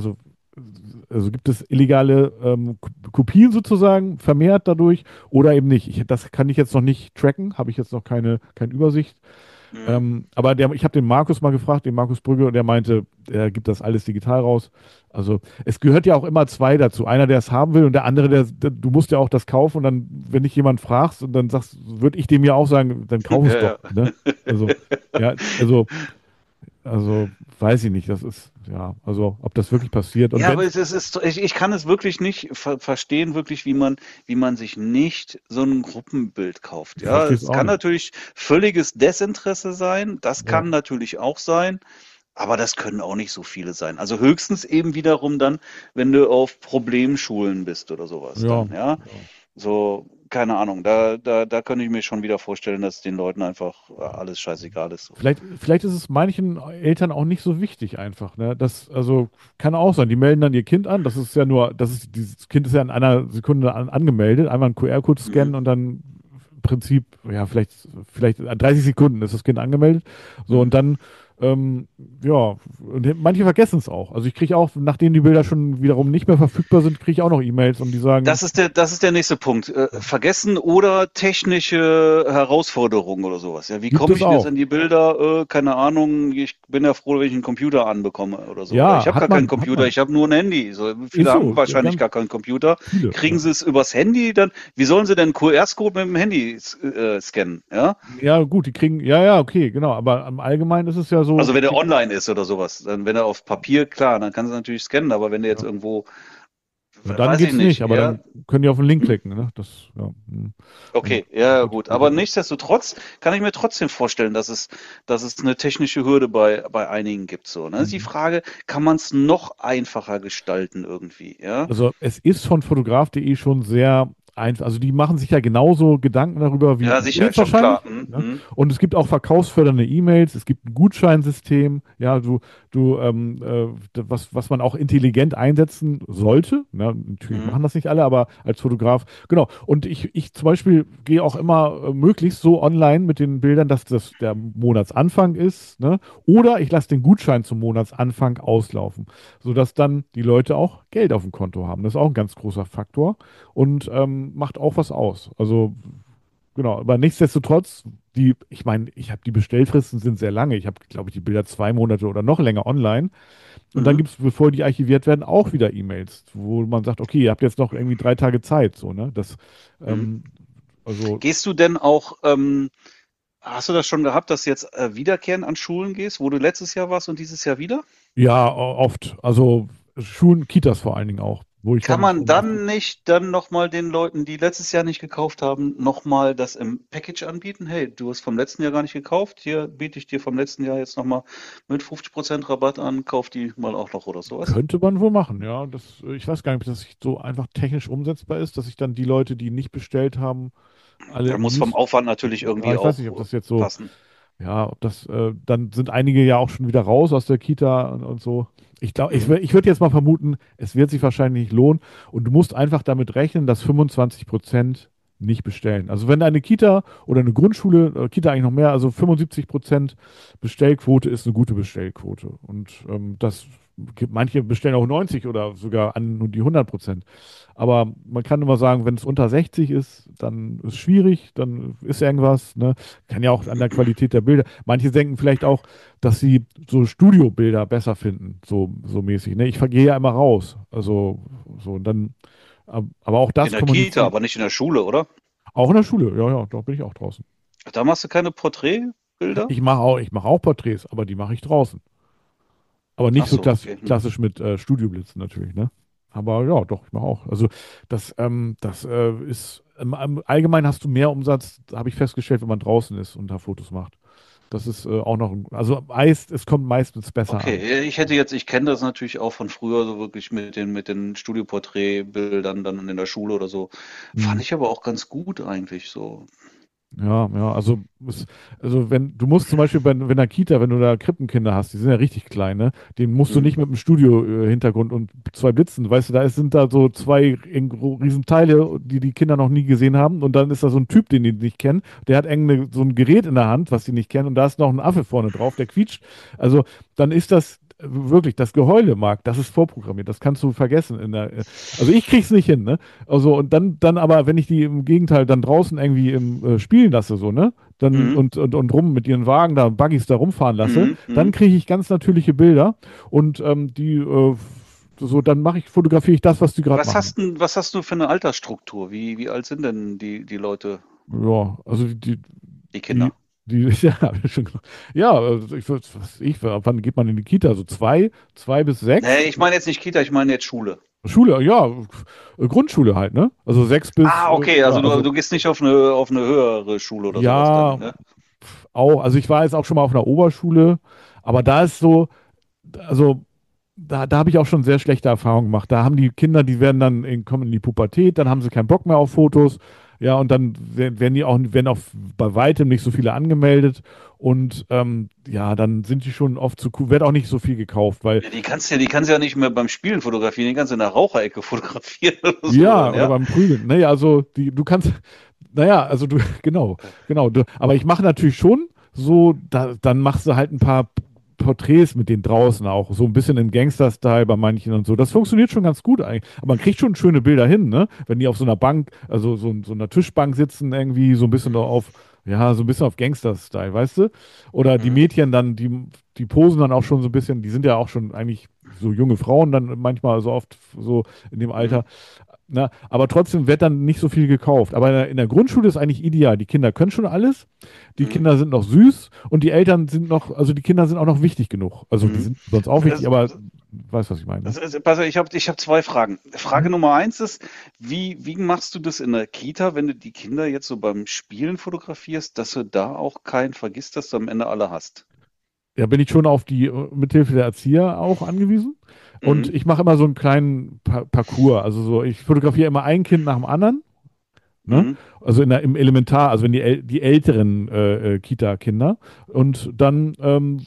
also gibt es illegale Kopien sozusagen vermehrt dadurch oder eben nicht? Das kann ich jetzt noch nicht tracken, habe ich jetzt noch keine Übersicht. Mhm. Aber ich habe den Markus mal gefragt, den Markus Brügge, und der meinte, er gibt das alles digital raus. Also es gehört ja auch immer zwei dazu. Einer, der es haben will und der andere, du musst ja auch das kaufen und dann, wenn dich jemand fragst und dann sagst, würde ich dem ja auch sagen, dann kauf es Ja, doch, ja. ne? Also, ja, also weiß ich nicht, das ist, ja, also ob das wirklich passiert und Ja, wenn aber es, ich kann es wirklich nicht verstehen, wirklich, wie man sich nicht so ein Gruppenbild kauft. ich Ja, verstehe es es auch kann nicht. natürlich völliges Desinteresse sein, das Ja, kann natürlich auch sein, aber das können auch nicht so viele sein. Also höchstens eben wiederum dann, wenn du auf Problemschulen bist oder sowas ja, dann, ja. ja. So, keine Ahnung, da könnte ich mir schon wieder vorstellen, dass den Leuten einfach alles scheißegal ist. So. Vielleicht ist es manchen Eltern auch nicht so wichtig einfach, ne? Das, also kann auch sein. Die melden dann ihr Kind an. Das ist ja nur, dieses Kind ist ja in einer Sekunde angemeldet. Einmal einen QR-Code Mhm. scannen und dann im Prinzip, ja, vielleicht 30 Sekunden ist das Kind angemeldet. So, und Mhm. dann, ähm, ja, und manche vergessen es auch. Also ich kriege auch, nachdem die Bilder schon wiederum nicht mehr verfügbar sind, kriege ich auch noch E-Mails und die sagen, Das ist der nächste Punkt. Vergessen oder technische Herausforderungen oder sowas. Ja, wie gibt komme es ich denn jetzt auch. an die Bilder? Keine Ahnung. Ich bin ja froh, wenn ich einen Computer anbekomme oder so. Oder ich Ja, habe gar keinen hat Computer, man. ich habe nur ein Handy. So, Ist viele haben so, wahrscheinlich ganz gar keinen Computer. viele, Kriegen ja. sie es übers Handy, dann wie sollen sie denn QR-Code mit dem Handy scannen? Ja? Ja, gut, die kriegen, ja, ja, okay, genau, aber im Allgemeinen ist es ja so, Also wenn er online ist oder sowas, dann wenn er auf Papier, klar, dann kann sie natürlich scannen, aber wenn der jetzt ja, irgendwo, ja, dann weiß ich geht's nicht, nicht, aber ja. dann können die auf den Link Hm? klicken, ne? Das, ja. Und Okay, ja gut, gut. Aber nichtsdestotrotz kann ich mir trotzdem vorstellen, dass es eine technische Hürde bei einigen gibt. So, ne? Ist die mhm. Frage, kann man es noch einfacher gestalten irgendwie? Ja? Also es ist von fotograf.de schon sehr einfach. Also die machen sich ja genauso Gedanken darüber wie Ja, ihr sicher, jetzt schon klar. wahrscheinlich. Hm, Ne? hm, Und es gibt auch verkaufsfördernde E-Mails, es gibt ein Gutscheinsystem, ja, was man auch intelligent einsetzen sollte. Ne? Natürlich hm, machen das nicht alle, aber als Fotograf, genau. Und ich zum Beispiel gehe auch immer möglichst so online mit den Bildern, dass das der Monatsanfang ist, ne? Oder ich lasse den Gutschein zum Monatsanfang auslaufen, sodass dann die Leute auch Geld auf dem Konto haben. Das ist auch ein ganz großer Faktor und macht auch was aus. Also genau, aber nichtsdestotrotz, ich meine, die Bestellfristen sind sehr lange. Ich habe, glaube ich, die Bilder 2 Monate oder noch länger online. Und dann mhm. gibt es, bevor die archiviert werden, auch wieder E-Mails, wo man sagt, okay, ihr habt jetzt noch irgendwie 3 Tage Zeit, so, ne? Mhm. Ähm, also Gehst du denn auch, hast du das schon gehabt, dass du jetzt wiederkehrend an Schulen gehst, wo du letztes Jahr warst und dieses Jahr wieder? ja, oft. Also Schulen, Kitas vor allen Dingen auch, wo ich Kann dann man dann nicht dann nochmal den Leuten, die letztes Jahr nicht gekauft haben, nochmal das im Package anbieten? Hey, du hast vom letzten Jahr gar nicht gekauft. Hier biete ich dir vom letzten Jahr jetzt nochmal mit 50% Rabatt an. Kauf die mal auch noch oder sowas. könnte man wohl machen, ja. Ich weiß gar nicht, ob das so einfach technisch umsetzbar ist, dass ich dann die Leute, die nicht bestellt haben, alle Da muss vom News. Aufwand natürlich Ja, irgendwie ich weiß nicht, ob auch das jetzt so, passen. ja, ob das, dann sind einige ja auch schon wieder raus aus der Kita und so. Ich glaube, Mhm. ich würde jetzt mal vermuten, es wird sich wahrscheinlich nicht lohnen und du musst einfach damit rechnen, dass 25% nicht bestellen. Also wenn eine Kita oder eine Grundschule, Kita eigentlich noch mehr, also 75% Bestellquote ist eine gute Bestellquote. Und manche bestellen auch 90 oder sogar an die 100%. Aber man kann immer sagen, wenn es unter 60 ist, dann ist es schwierig, dann ist irgendwas, ne? Kann ja auch an der Qualität der Bilder. Manche denken vielleicht auch, dass sie so Studiobilder besser finden, so mäßig. Ne? Ich gehe ja immer raus. Also so und dann, aber auch In das der Kita, kommuniziere ich. aber nicht in der Schule, oder? Auch in der Schule, ja, ja, da bin ich auch draußen. Da machst du keine Porträtbilder? Ich mache auch Porträts, aber die mache ich draußen. Aber nicht Ach so so, okay. Mhm. klassisch mit Studioblitzen natürlich, ne? Aber ja, doch, ich mache auch. Also das ist, im Allgemeinen hast du mehr Umsatz, habe ich festgestellt, wenn man draußen ist und da Fotos macht. Das ist auch noch, also meist, es kommt meistens besser an. Okay, ich kenne das natürlich auch von früher, so wirklich mit den Studioporträtbildern dann in der Schule oder so. Fand Mhm. ich aber auch ganz gut eigentlich so. Ja, ja, also wenn, du musst zum Beispiel wenn der Kita, wenn du da Krippenkinder hast, die sind ja richtig klein, ne? Den musst du Mhm. nicht mit einem Studio-Hintergrund und zwei Blitzen, weißt du, sind da so zwei Riesenteile, die die Kinder noch nie gesehen haben und dann ist da so ein Typ, den die nicht kennen, der hat so ein Gerät in der Hand, was die nicht kennen und da ist noch ein Affe vorne drauf, der quietscht. Also dann ist das wirklich, das Geheule, Marc, das ist vorprogrammiert, das kannst du vergessen also ich krieg's nicht hin, ne? Also und dann aber, wenn ich die im Gegenteil dann draußen irgendwie spielen lasse, so, ne? Dann Mhm. und rum mit ihren Wagen da, Buggies da rumfahren lasse, Mhm. dann Mhm. kriege ich ganz natürliche Bilder und so, fotografiere ich das, was die gerade machen. Was hast du für eine Altersstruktur? Wie alt sind denn die Leute, Ja, also die die, Kinder? ja, hab ich schon, ja, also wann geht man in die Kita? Also zwei bis Nee, sechs? ich meine jetzt nicht Kita, ich meine jetzt Schule. Schule, ja, Grundschule halt, ne? Also sechs bis, Ah, okay, ja, also also du gehst nicht auf eine höhere Schule oder sowas dann, ja, ne? auch, also ich war jetzt auch schon mal auf einer Oberschule, aber da ist so, also da habe ich auch schon sehr schlechte Erfahrungen gemacht. Da haben die Kinder, die kommen in die Pubertät, dann haben sie keinen Bock mehr auf Fotos, ja, und dann werden auch bei weitem nicht so viele angemeldet und ja, dann sind die schon oft zu cool, wird auch nicht so viel gekauft, weil Ja, die kannst du ja nicht mehr beim Spielen fotografieren, die kannst du in der Raucherecke fotografieren oder so ja, dann, oder ja? beim Prügeln, naja, also du kannst, naja, also du, genau, aber ich mache natürlich schon so, dann machst du halt ein paar Porträts mit denen draußen auch, so ein bisschen im Gangster-Style bei manchen und so. Das funktioniert schon ganz gut eigentlich. Aber man kriegt schon schöne Bilder hin, ne? Wenn die auf so einer Bank, also so einer Tischbank sitzen, irgendwie so ein bisschen Mhm. auf, ja, so ein bisschen auf Gangster-Style, weißt du? Oder die Mhm. Mädchen dann, die posen dann auch schon so ein bisschen, die sind ja auch schon eigentlich so junge Frauen dann manchmal, so oft so in dem Mhm. Alter. Na, aber trotzdem wird dann nicht so viel gekauft. Aber in der Grundschule ist eigentlich ideal. Die Kinder können schon alles, die Mhm. Kinder sind noch süß und die Eltern sind noch, also die Kinder sind auch noch wichtig genug. Also die Mhm. sind sonst auch wichtig, Das, aber weißt, was ich meine. Ne? pass auf, ich hab zwei Fragen. Mhm. Frage Nummer eins ist, wie machst du das in der Kita, wenn du die Kinder jetzt so beim Spielen fotografierst, dass du da auch keinen vergisst, dass du am Ende alle hast? Ja, bin ich schon auf die Mithilfe der Erzieher auch angewiesen. Und Mhm. ich mache immer so einen kleinen Parcours. Also so, ich fotografiere immer ein Kind nach dem anderen. Ne? Mhm. Also im Elementar, also wenn die älteren Kita-Kinder. Und dann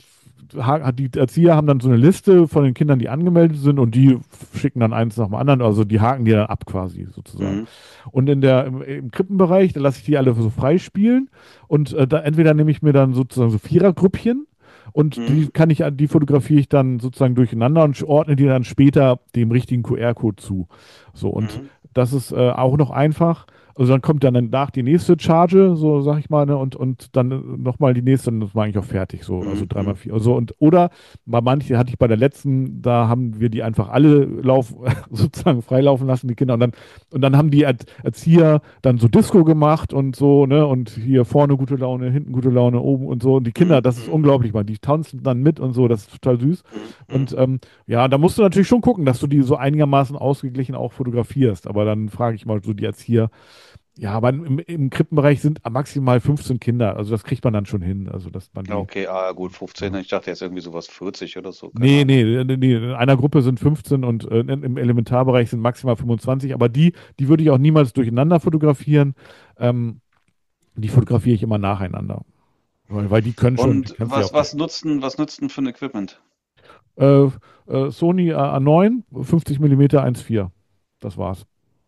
hat die Erzieher haben dann so eine Liste von den Kindern, die angemeldet sind und die schicken dann eins nach dem anderen, also die haken die dann ab quasi sozusagen. Mhm. Und im Krippenbereich, da lasse ich die alle so frei spielen und da entweder nehme ich mir dann sozusagen so Vierergrüppchen und Mhm. die fotografiere ich dann sozusagen durcheinander und ordne die dann später dem richtigen QR-Code zu. So, und Mhm. das ist auch noch einfach. Also dann kommt dann nach die nächste Charge, so sag ich mal, ne, und dann nochmal die nächste, dann ist man eigentlich auch fertig, so, also Mhm. dreimal Mhm. vier. Also oder bei manchen hatte ich bei der letzten, da haben wir die einfach alle sozusagen freilaufen lassen, die Kinder, und dann haben die Erzieher dann so Disco gemacht und so, ne, und hier vorne gute Laune, hinten gute Laune, oben und so. Und die Kinder, Mhm. das ist Mhm. unglaublich, man, die tanzen dann mit und so, das ist total süß. Mhm. Mhm. Und ja, da musst du natürlich schon gucken, dass du die so einigermaßen ausgeglichen auch fotografierst. Aber dann frage ich mal so die Erzieher, ja, aber im Krippenbereich sind maximal 15 Kinder. Also das kriegt man dann schon hin. Also dass man Ja, die. okay, gut, 15. Ja. Ich dachte jetzt irgendwie sowas 40 oder so, keine Nee, Ahnung. nee. In einer Gruppe sind 15 und im Elementarbereich sind maximal 25. Aber die würde ich auch niemals durcheinander fotografieren. Ähm, die fotografiere ich immer nacheinander. Weil die können schon, die Und kannst du ja auch. was nutzt denn für ein Equipment? Äh, Sony A9, 50 mm 1,4. Das war's.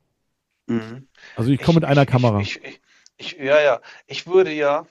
Mhm. Also ich komme Ich, mit einer ich, ich, Kamera. ich, ja, ja, ich würde ja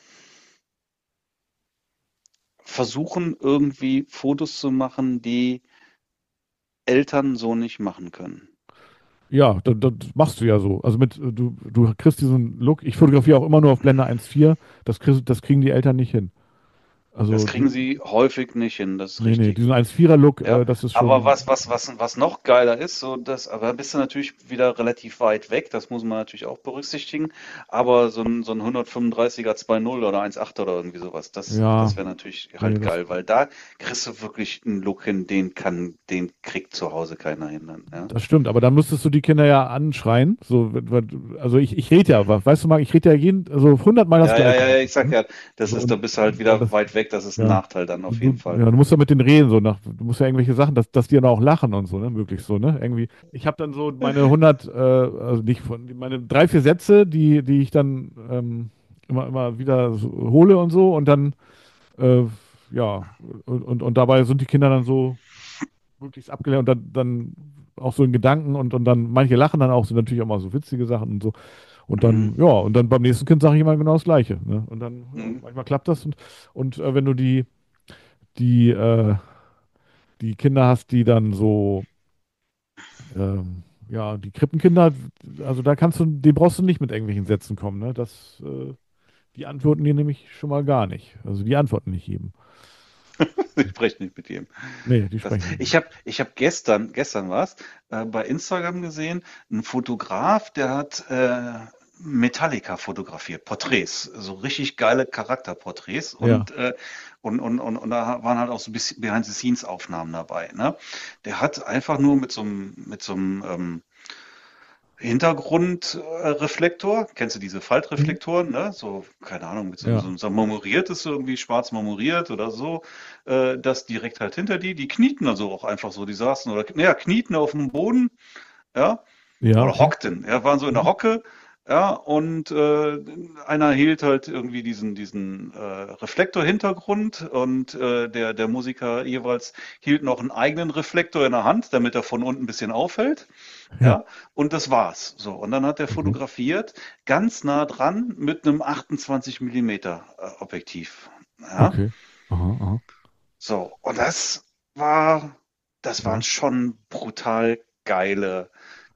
versuchen, irgendwie Fotos zu machen, die Eltern so nicht machen können. Ja, das machst du ja so. Also du kriegst diesen Look. Ich fotografiere auch immer nur auf Blende 1,4. Das kriegen die Eltern nicht hin. Also Das kriegen sie häufig nicht hin, das ist nee, richtig. diesen 1,4er-Look, Ja, das ist aber schon, was noch geiler ist, so das, aber da bist du natürlich wieder relativ weit weg, das muss man natürlich auch berücksichtigen. Aber so ein 135er 2.0 oder 1.8 oder irgendwie sowas, das ja, wäre natürlich nee, halt geil, weil da kriegst du wirklich einen Look hin, den kriegt zu Hause keiner hin, dann, ja. das stimmt, aber dann müsstest du die Kinder ja anschreien. So, also ich rede ja, weißt du mal, ich rede ja also 100 Mal das Ja, ja, Gleiche. ja, ich sag Ne? ja, So, da bist du halt wieder das, weit weg, das ist ein ja. Nachteil dann auf Und du, jeden Fall. ja, du musst ja mit denen reden, so du musst ja irgendwelche Sachen, dass die dann auch lachen und so, ne, möglichst so, ne, irgendwie. Ich habe dann so meine 100, also nicht meine 3, 4 Sätze, die ich dann immer wieder so hole und so und dann, äh, ja, und dabei sind die Kinder dann so möglichst abgelenkt und dann auch so in Gedanken und dann, manche lachen dann auch, sind natürlich auch mal so witzige Sachen und so. Und Mhm. dann, ja, und dann beim nächsten Kind sage ich immer genau das Gleiche, ne? Und dann, ja, Mhm. manchmal klappt das und wenn du die, äh, die Kinder hast, die dann so, ja, die Krippenkinder, also da den brauchst du nicht mit irgendwelchen Sätzen kommen, ne? Die antworten dir nämlich schon mal gar nicht. Also die antworten nicht jedem. Ich spreche nicht mit ihm. Nee, die Das, sprechen nicht. ich hab gestern was bei Instagram gesehen, ein Fotograf, der hat Metallica fotografiert, Porträts, so richtig geile Charakterporträts Ja, und da waren halt auch so ein bisschen Behind-the-Scenes-Aufnahmen dabei, ne? Der hat einfach nur mit so einem Hintergrundreflektor, kennst du diese mhm. Faltreflektoren, ne? So, keine Ahnung, mit Ja, so marmoriertes, irgendwie schwarz marmoriert oder so, das direkt halt hinter die knieten also auch einfach so, die saßen oder, naja, knieten auf dem Boden, ja, ja, oder okay. hockten, ja, waren so in der Mhm. Hocke, ja, und einer hielt halt irgendwie diesen Reflektorhintergrund und der Musiker jeweils hielt noch einen eigenen Reflektor in der Hand, damit er von unten ein bisschen auffällt. Ja, Ja, und das war's. So, und dann hat er okay, fotografiert, ganz nah dran mit einem 28 Millimeter Objektiv. Ja, okay. Aha, aha. so, und war, das waren Ja. schon brutal geile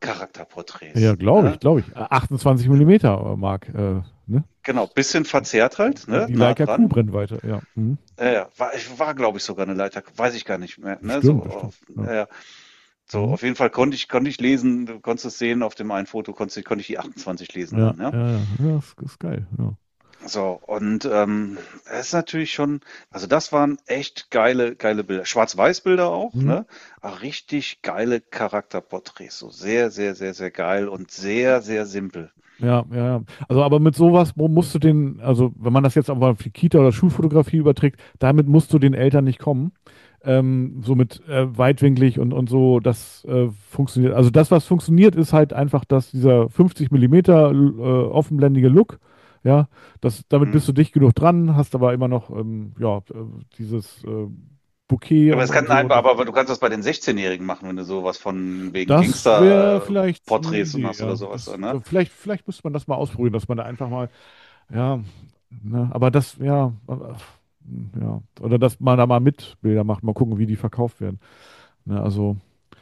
Ja, Charakterporträts. glaube ich, Ne? glaube ich. 28 Millimeter, Mark, ne? Genau, bisschen verzerrt halt, ne? Die Nah Leica dran. Q-Brennweite, ja. Mhm. Ja, war glaube ich, sogar eine Leiter, weiß ich gar nicht mehr. Ne? Bestimmt, bestimmt. Ja. So, Mhm. auf jeden Fall konnte ich lesen, du konntest es sehen, auf dem einen Foto konnte ich die 28 lesen Ja, dann, ja. ja, ja, ja, ist geil, ja. So, und es ist natürlich schon, also das waren echt geile Bilder. Schwarz-Weiß-Bilder auch, Mhm. ne? Aber richtig geile Charakterporträts. So sehr, sehr, sehr, sehr geil und sehr, sehr simpel. Ja, ja, ja. Also, aber mit sowas musst du also wenn man das jetzt aber auf die Kita- oder Schulfotografie überträgt, damit musst du den Eltern nicht kommen. So mit weitwinklig und so, das funktioniert. Also das, was funktioniert, ist halt einfach, dass dieser 50 Millimeter offenblendige Look, ja, damit Hm. bist du dicht genug dran, hast aber immer noch, ja, dieses Bouquet Aber es und kann so. einfach, aber du kannst das bei den 16-Jährigen machen, wenn du sowas von wegen Das wäre vielleicht eine Gangster-Porträts Idee, machst oder ja. sowas, ne? Vielleicht müsste man das mal ausprobieren, dass man da einfach mal, ja, ne, aber das, ja, ja, oder dass man da mal mit Bilder macht, mal gucken, wie die verkauft werden. Ne, also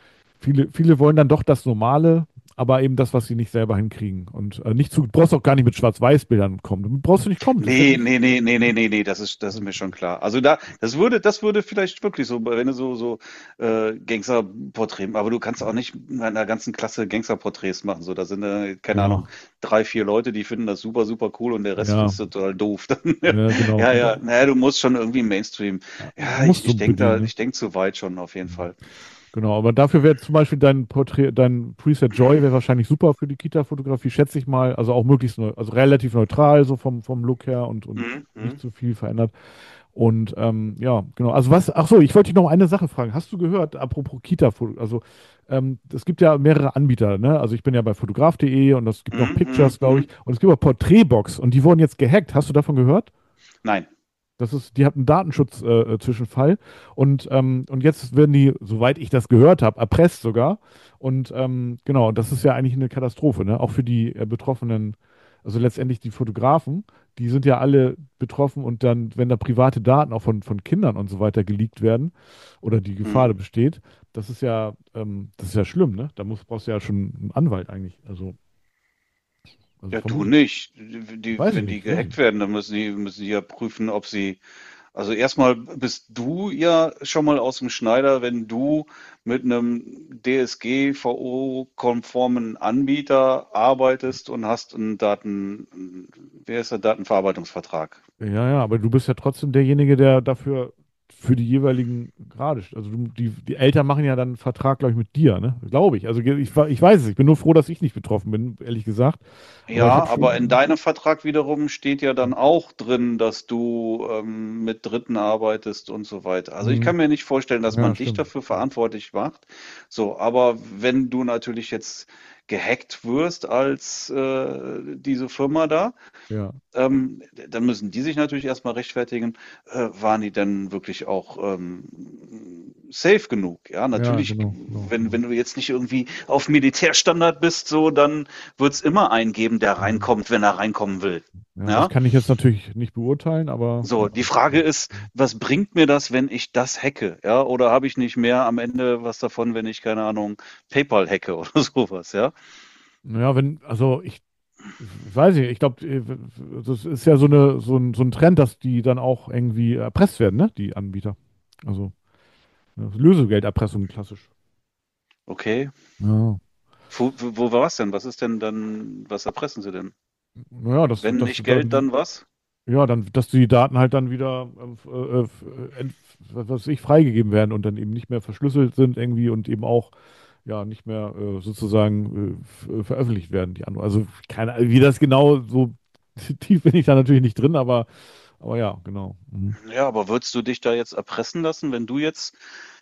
viele wollen dann doch das Normale, aber eben das, was sie nicht selber hinkriegen. Und nicht du brauchst auch gar nicht mit Schwarz-Weiß-Bildern kommen. Damit brauchst du nicht kommen. Das ist ja Nee, nicht. nee, nee, nee, nee, nee, nee, das ist mir schon klar. Also das würde vielleicht wirklich so, wenn du so Gangsterporträt, aber du kannst auch nicht in einer ganzen Klasse Gangsterporträts machen. So, da sind, keine Ja, Ahnung, 3, 4 Leute, die finden das super, super cool und der Rest ja, findest du total doof. ja, genau. Ja, Und ja, naja, du musst schon irgendwie Mainstream. Ja, musst du bedienen, ne? ich denk zu weit schon auf jeden Fall. Genau, aber dafür wäre zum Beispiel dein Preset Joy wäre wahrscheinlich super für die Kita-Fotografie, schätze ich mal. Also auch möglichst also relativ neutral, so vom Look her und Mhm, nicht mhm. zu viel verändert. Und ja, genau. Also ach so, ich wollte dich noch eine Sache fragen. Hast du gehört, apropos Kita-Foto, also es gibt ja mehrere Anbieter, ne? Also ich bin ja bei fotograf.de und es gibt noch Mhm, mhm, Pictures, glaube ich. mhm. Und es gibt auch Porträtbox und die wurden jetzt gehackt. Hast du davon gehört? Nein. Die hat einen Datenschutz-Zwischenfall und jetzt werden die, soweit ich das gehört habe, erpresst sogar. Und genau, das ist ja eigentlich eine Katastrophe, ne? Auch für die Betroffenen, also letztendlich die Fotografen, die sind ja alle betroffen und dann, wenn da private Daten auch von Kindern und so weiter geleakt werden oder die Gefahr Mhm. besteht, das ist ja schlimm, ne? Brauchst du ja schon einen Anwalt eigentlich. Also Ja, du vermutlich. nicht. Weiß ich Wenn die nicht, weiß ich gehackt nicht. werden, dann müssen die ja prüfen, ob sie Also erstmal bist du ja schon mal aus dem Schneider, wenn du mit einem DSGVO-konformen Anbieter arbeitest und hast wer ist der Datenverarbeitungsvertrag? Ja, aber du bist ja trotzdem derjenige, der dafür für die jeweiligen gerade, also die Eltern machen ja dann einen Vertrag, glaube ich, mit dir, ne? Glaube ich. Also ich weiß es. Ich bin nur froh, dass ich nicht betroffen bin, ehrlich gesagt. Aber ich Ja, habe aber in schon. deinem Vertrag wiederum steht ja dann auch drin, dass du mit Dritten arbeitest und so weiter. Also ich Mhm. kann mir nicht vorstellen, dass Ja, man dich stimmt. dafür verantwortlich macht. So, aber wenn du natürlich jetzt gehackt wirst als diese Firma da, Ja, dann müssen die sich natürlich erstmal rechtfertigen, waren die denn wirklich auch safe genug? Ja, ja, natürlich, genau. wenn du jetzt nicht irgendwie auf Militärstandard bist, so, dann wird es immer einen geben, der Mhm. reinkommt, wenn er reinkommen will. Ja, das Ja, kann ich jetzt natürlich nicht beurteilen, aber so, ja. die Frage ist, was bringt mir das, wenn ich das hacke? Ja, oder habe ich nicht mehr am Ende was davon, wenn ich, keine Ahnung, PayPal hacke oder sowas, ja? Naja, also ich weiß nicht, ich glaube, das ist ja so ein Trend, dass die dann auch irgendwie erpresst werden, ne? Die Anbieter. Also ja, Lösegelderpressung klassisch. Okay. Ja. Wo war es denn? Was ist denn dann, was erpressen sie denn? Naja, Wenn nicht Geld, dann was? dass die Daten halt dann wieder, was weiß ich, freigegeben werden und dann eben nicht mehr verschlüsselt sind irgendwie und eben auch ja nicht mehr sozusagen veröffentlicht werden, die anderen. Also keine Ahnung, wie das genau so tief bin ich da natürlich nicht drin, aber ja, genau. Mhm. Ja, aber würdest du dich da jetzt erpressen lassen, wenn du jetzt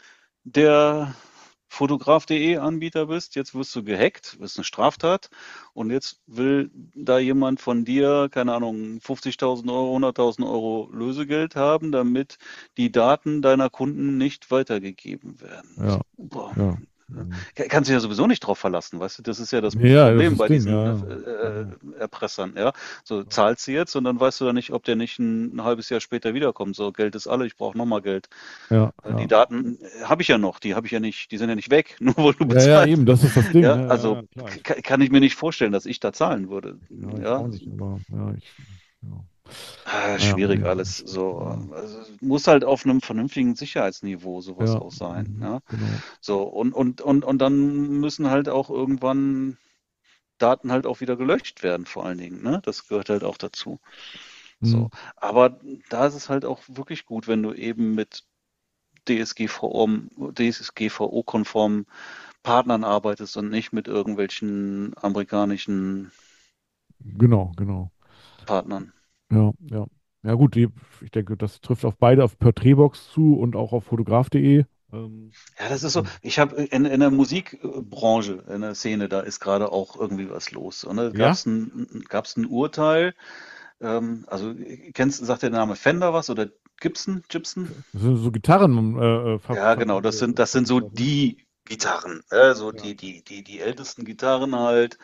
der Fotograf.de Anbieter bist? Jetzt wirst du gehackt, ist eine Straftat und jetzt will da jemand von dir, keine Ahnung, 50.000 Euro, 100.000 Euro Lösegeld haben, damit die Daten deiner Kunden nicht weitergegeben werden. Ja, Boah, ja. Mhm. kannst du ja sowieso nicht drauf verlassen, weißt du? Das ist ja das Ja, das Problem ist das bei Ding, diesen ja. Ja. Erpressern, ja. So zahlst du jetzt und dann weißt du ja nicht, ob der nicht ein halbes Jahr später wiederkommt. So, Geld ist alle, ich brauche nochmal Geld. Ja, Die ja. Daten habe ich ja noch, die habe ich ja nicht, die sind ja nicht weg, nur weil du Ja, bezahlt. eben, das ist das Ding, Ja, ne? Ja, also ja, klar. kann ich mir nicht vorstellen, dass ich da zahlen würde. Ja, ich auch Ja, nicht, aber ja, ja. Naja, schwierig nee, alles. So, ja, also, muss halt auf einem vernünftigen Sicherheitsniveau sowas ja, auch sein. Ja, genau. so und dann müssen halt auch irgendwann Daten halt auch wieder gelöscht werden, vor allen Dingen. Ne? Das gehört halt auch dazu. Mhm. So, aber da ist es halt auch wirklich gut, wenn du eben mit DSGVO-konformen Partnern arbeitest und nicht mit irgendwelchen amerikanischen Genau. Partnern. Ja, ja. Ja gut, ich denke, das trifft auf beide, auf Porträtbox zu und auch auf fotograf.de. Ähm, Ja, das ist so. Ich habe in der Musikbranche, in der Szene, da ist gerade auch irgendwie was los. Und da ja, gab's ein Urteil. Also sagt der Name Fender was oder Gibson? Gibson? das sind so Gitarren, Ja, genau. Das sind so Vertriebler, ne? die Gitarren, so Ja. die ältesten Gitarren halt.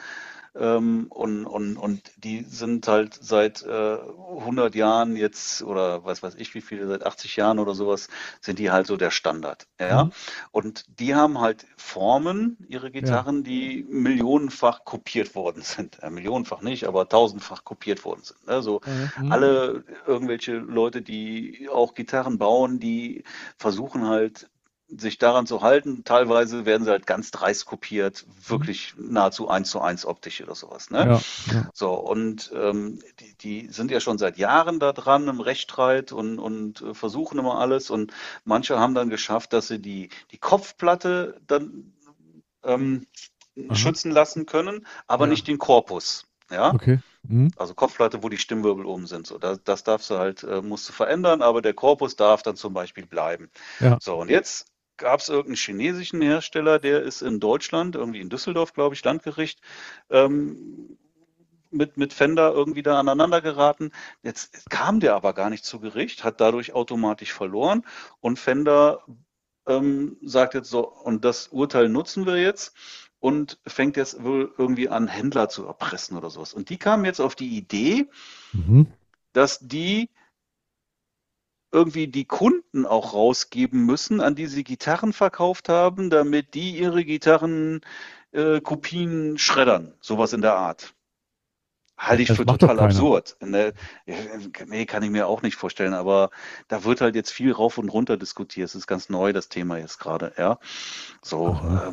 Und die sind halt seit 100 Jahren jetzt, oder was weiß ich wie viele, seit 80 Jahren oder sowas, sind die halt so der Standard. Ja? Mhm. Und die haben halt Formen, ihre Ja. Gitarren, die millionenfach kopiert worden sind. Millionenfach nicht, aber tausendfach kopiert worden sind. Ne? So Mhm. alle irgendwelche Leute, die auch Gitarren bauen, die versuchen halt sich daran zu halten. Teilweise werden sie halt ganz dreist kopiert, Mhm. wirklich nahezu eins zu eins optisch oder sowas. Ne? Ja. So, und die sind ja schon seit Jahren da dran im Rechtsstreit und versuchen immer alles. Und manche haben dann geschafft, dass sie die Kopfplatte dann ähm, Aha. schützen lassen können, aber Ja. nicht den Korpus. Ja, Okay. Mhm. also Kopfplatte, wo die Stimmwirbel oben sind. So, das darfst du halt, musst du verändern, aber der Korpus darf dann zum Beispiel bleiben. Ja. So, und jetzt gab es irgendeinen chinesischen Hersteller, der ist in Deutschland, irgendwie in Düsseldorf, glaube ich, Landgericht, ähm, mit Fender irgendwie da aneinander geraten. Jetzt kam der aber gar nicht zu Gericht, hat dadurch automatisch verloren und Fender sagt jetzt so, und das Urteil nutzen wir jetzt und fängt jetzt wohl irgendwie an, Händler zu erpressen oder sowas. Und die kamen jetzt auf die Idee, Mhm. dass die irgendwie die Kunden auch rausgeben müssen, an die sie Gitarren verkauft haben, damit die ihre Gitarren Kopien schreddern, sowas in der Art. Halte ich Das für macht doch total keiner. absurd. Ne? Nee, kann ich mir auch nicht vorstellen, aber da wird halt jetzt viel rauf und runter diskutiert. Es ist ganz neu, das Thema jetzt gerade, ja. So, Aha.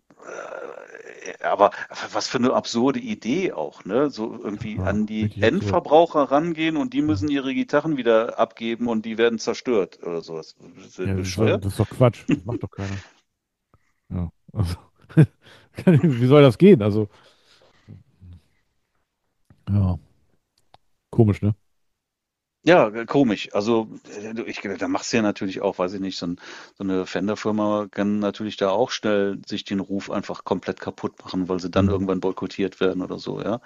aber was für eine absurde Idee auch, ne? So irgendwie Ja, an die richtig absurd. Endverbraucher rangehen und die Ja, müssen ihre Gitarren wieder abgeben und die werden zerstört oder sowas. Ist das ja, bescheuert? das ist doch Quatsch. Das macht doch keiner. Ja. Also, wie soll das gehen? Also, ja, komisch, ne? Ja, komisch. Also, da machst du ja natürlich auch, weiß ich nicht, so eine Fender-Firma kann natürlich da auch schnell sich den Ruf einfach komplett kaputt machen, weil sie dann Mhm. irgendwann boykottiert werden oder so, ja.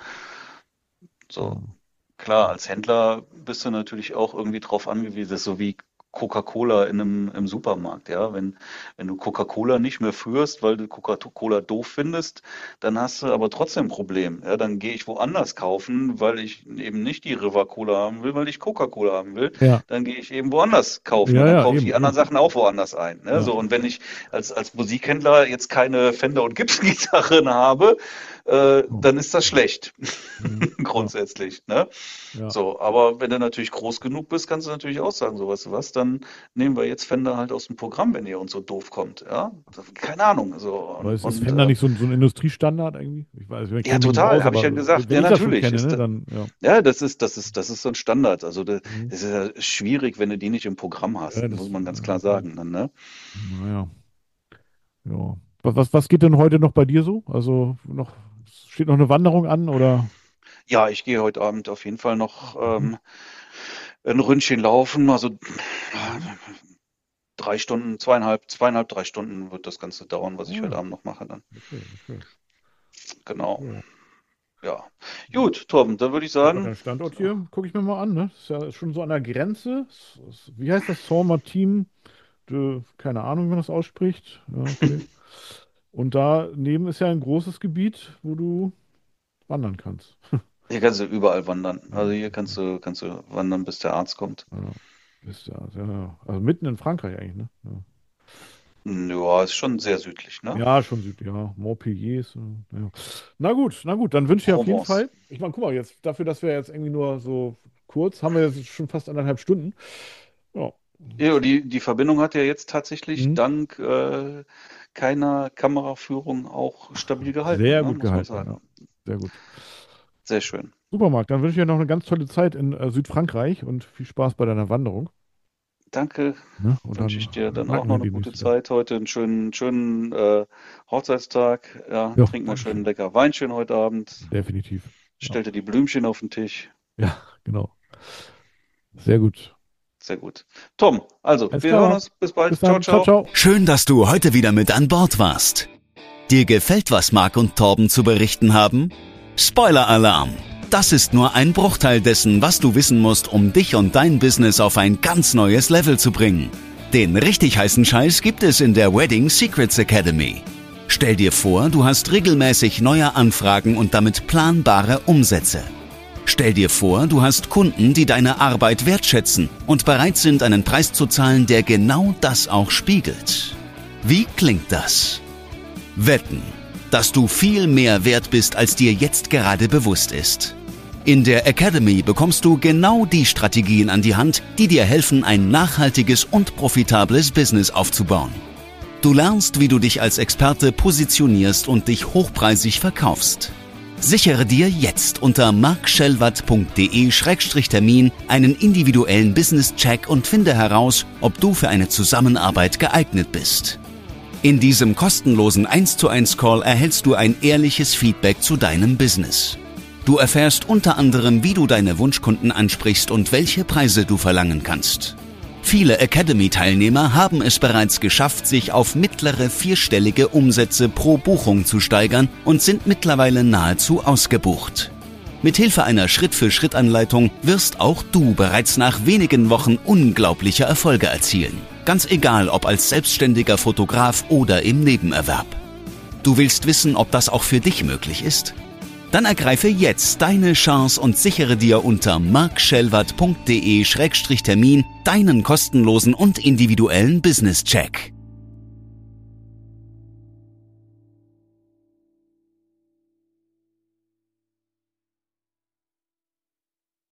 So, Ja. klar, als Händler bist du natürlich auch irgendwie drauf angewiesen, das ist so wie Coca-Cola im Supermarkt, ja. Wenn du Coca-Cola nicht mehr führst, weil du Coca-Cola doof findest, dann hast du aber trotzdem ein Problem. Ja, dann gehe ich woanders kaufen, weil ich eben nicht die River Cola haben will, weil ich Coca-Cola haben will. Ja, Dann gehe ich eben woanders kaufen und ja, dann ja, kaufe ich eben, die anderen eben. Sachen auch woanders ein. Ne? Ja. So, und wenn ich als Musikhändler jetzt keine Fender- und Gibson-Gitarren habe, So. dann ist das schlecht, Mhm. Ja, grundsätzlich. Ne? ja. So, aber wenn du natürlich groß genug bist, kannst du natürlich auch sagen, so weißt du was, dann nehmen wir jetzt Fender halt aus dem Programm, wenn ihr uns so doof kommt. Ja, keine Ahnung. So, Aber ist und Fender nicht so ein Industriestandard irgendwie? Ich weiß, ich ja, kenne mich nicht total, aus, habe ich aber ja gesagt. wenn Ja, ich das schon natürlich kenne, ist ne, das, dann, ja. ja, das ist so ein Standard. Also Mhm. das ist ja schwierig, wenn du die nicht im Programm Ja, hast, muss das, man ganz klar sagen. Dann, ne? naja, ja. Was geht denn heute noch bei dir so? Also steht noch eine Wanderung an oder? Ja, ich gehe heute Abend auf jeden Fall noch Mhm. ein Ründchen laufen. Also Mhm. 3 Stunden, zweieinhalb, 3 Stunden wird das Ganze dauern, was Ah, ich heute ja, Abend noch mache dann. okay, okay. Genau. Ja. Ja. Gut, Torben, dann würde ich Ja, sagen, dein Standort hier, gucke ich mir mal an, ne? Ist ja schon so an der Grenze. Wie heißt das? Saint-Martin? Keine Ahnung, wie man das ausspricht. Ja, okay. Und daneben ist ja ein großes Gebiet, wo du wandern kannst. hier kannst du überall wandern. Ja, Also hier okay. kannst du wandern, bis der Arzt kommt. Ja, ist ja, ja. Also mitten in Frankreich eigentlich, ne? Ja, Ja, ist schon sehr südlich, ne? ja schon südlich, ja. Montpellier ist. Ja. Na gut, dann wünsche ich dir auf jeden Provence. Fall. Ich meine, guck mal, jetzt dafür, dass wir jetzt irgendwie nur so kurz, haben wir jetzt schon fast 1,5 Stunden. Ja. Ja, die Verbindung hat ja jetzt tatsächlich Mhm. dank keiner Kameraführung auch stabil gehalten, Sehr ne? gut Muss man gehalten, ja. sagen. Sehr gut. Sehr schön. Super, Marc. Dann wünsche ich dir noch eine ganz tolle Zeit in Südfrankreich und viel Spaß bei deiner Wanderung. Danke. Ne? Und Wünsche dann ich dir dann auch schnacken noch wir eine gute demnächst wieder. Zeit heute, einen schönen Hochzeitstag. Ja, Ja, trink mal schön Dankeschön. lecker Weinchen heute Abend. Definitiv. Ja, Stell dir die Blümchen auf den Tisch. ja, genau. Sehr gut. Sehr gut. Tom, also, Alles wir klar, hören Marc. uns. Bis Bis bald. Ciao, dann. Ciao, ciao. ciao. Schön, dass du heute wieder mit an Bord warst. Dir gefällt, was Marc und Torben zu berichten haben? Spoiler-Alarm! Das ist nur ein Bruchteil dessen, was du wissen musst, um dich und dein Business auf ein ganz neues Level zu bringen. Den richtig heißen Scheiß gibt es in der Wedding Secrets Academy. Stell dir vor, du hast regelmäßig neue Anfragen und damit planbare Umsätze. Stell dir vor, du hast Kunden, die deine Arbeit wertschätzen und bereit sind, einen Preis zu zahlen, der genau das auch spiegelt. Wie klingt das? Wetten, dass du viel mehr wert bist, als dir jetzt gerade bewusst ist. In der Academy bekommst du genau die Strategien an die Hand, die dir helfen, ein nachhaltiges und profitables Business aufzubauen. Du lernst, wie du dich als Experte positionierst und dich hochpreisig verkaufst. Sichere dir jetzt unter markschellwatt.de/Termin einen individuellen Business-Check und finde heraus, ob du für eine Zusammenarbeit geeignet bist. In diesem kostenlosen 1:1 Call erhältst du ein ehrliches Feedback zu deinem Business. Du erfährst unter anderem, wie du deine Wunschkunden ansprichst und welche Preise du verlangen kannst. Viele Academy-Teilnehmer haben es bereits geschafft, sich auf mittlere vierstellige Umsätze pro Buchung zu steigern und sind mittlerweile nahezu ausgebucht. Mithilfe einer Schritt-für-Schritt-Anleitung wirst auch du bereits nach wenigen Wochen unglaubliche Erfolge erzielen. Ganz egal, ob als selbstständiger Fotograf oder im Nebenerwerb. Du willst wissen, ob das auch für dich möglich ist? Dann ergreife jetzt deine Chance und sichere dir unter markschellwatt.de/Termin deinen kostenlosen und individuellen Business-Check.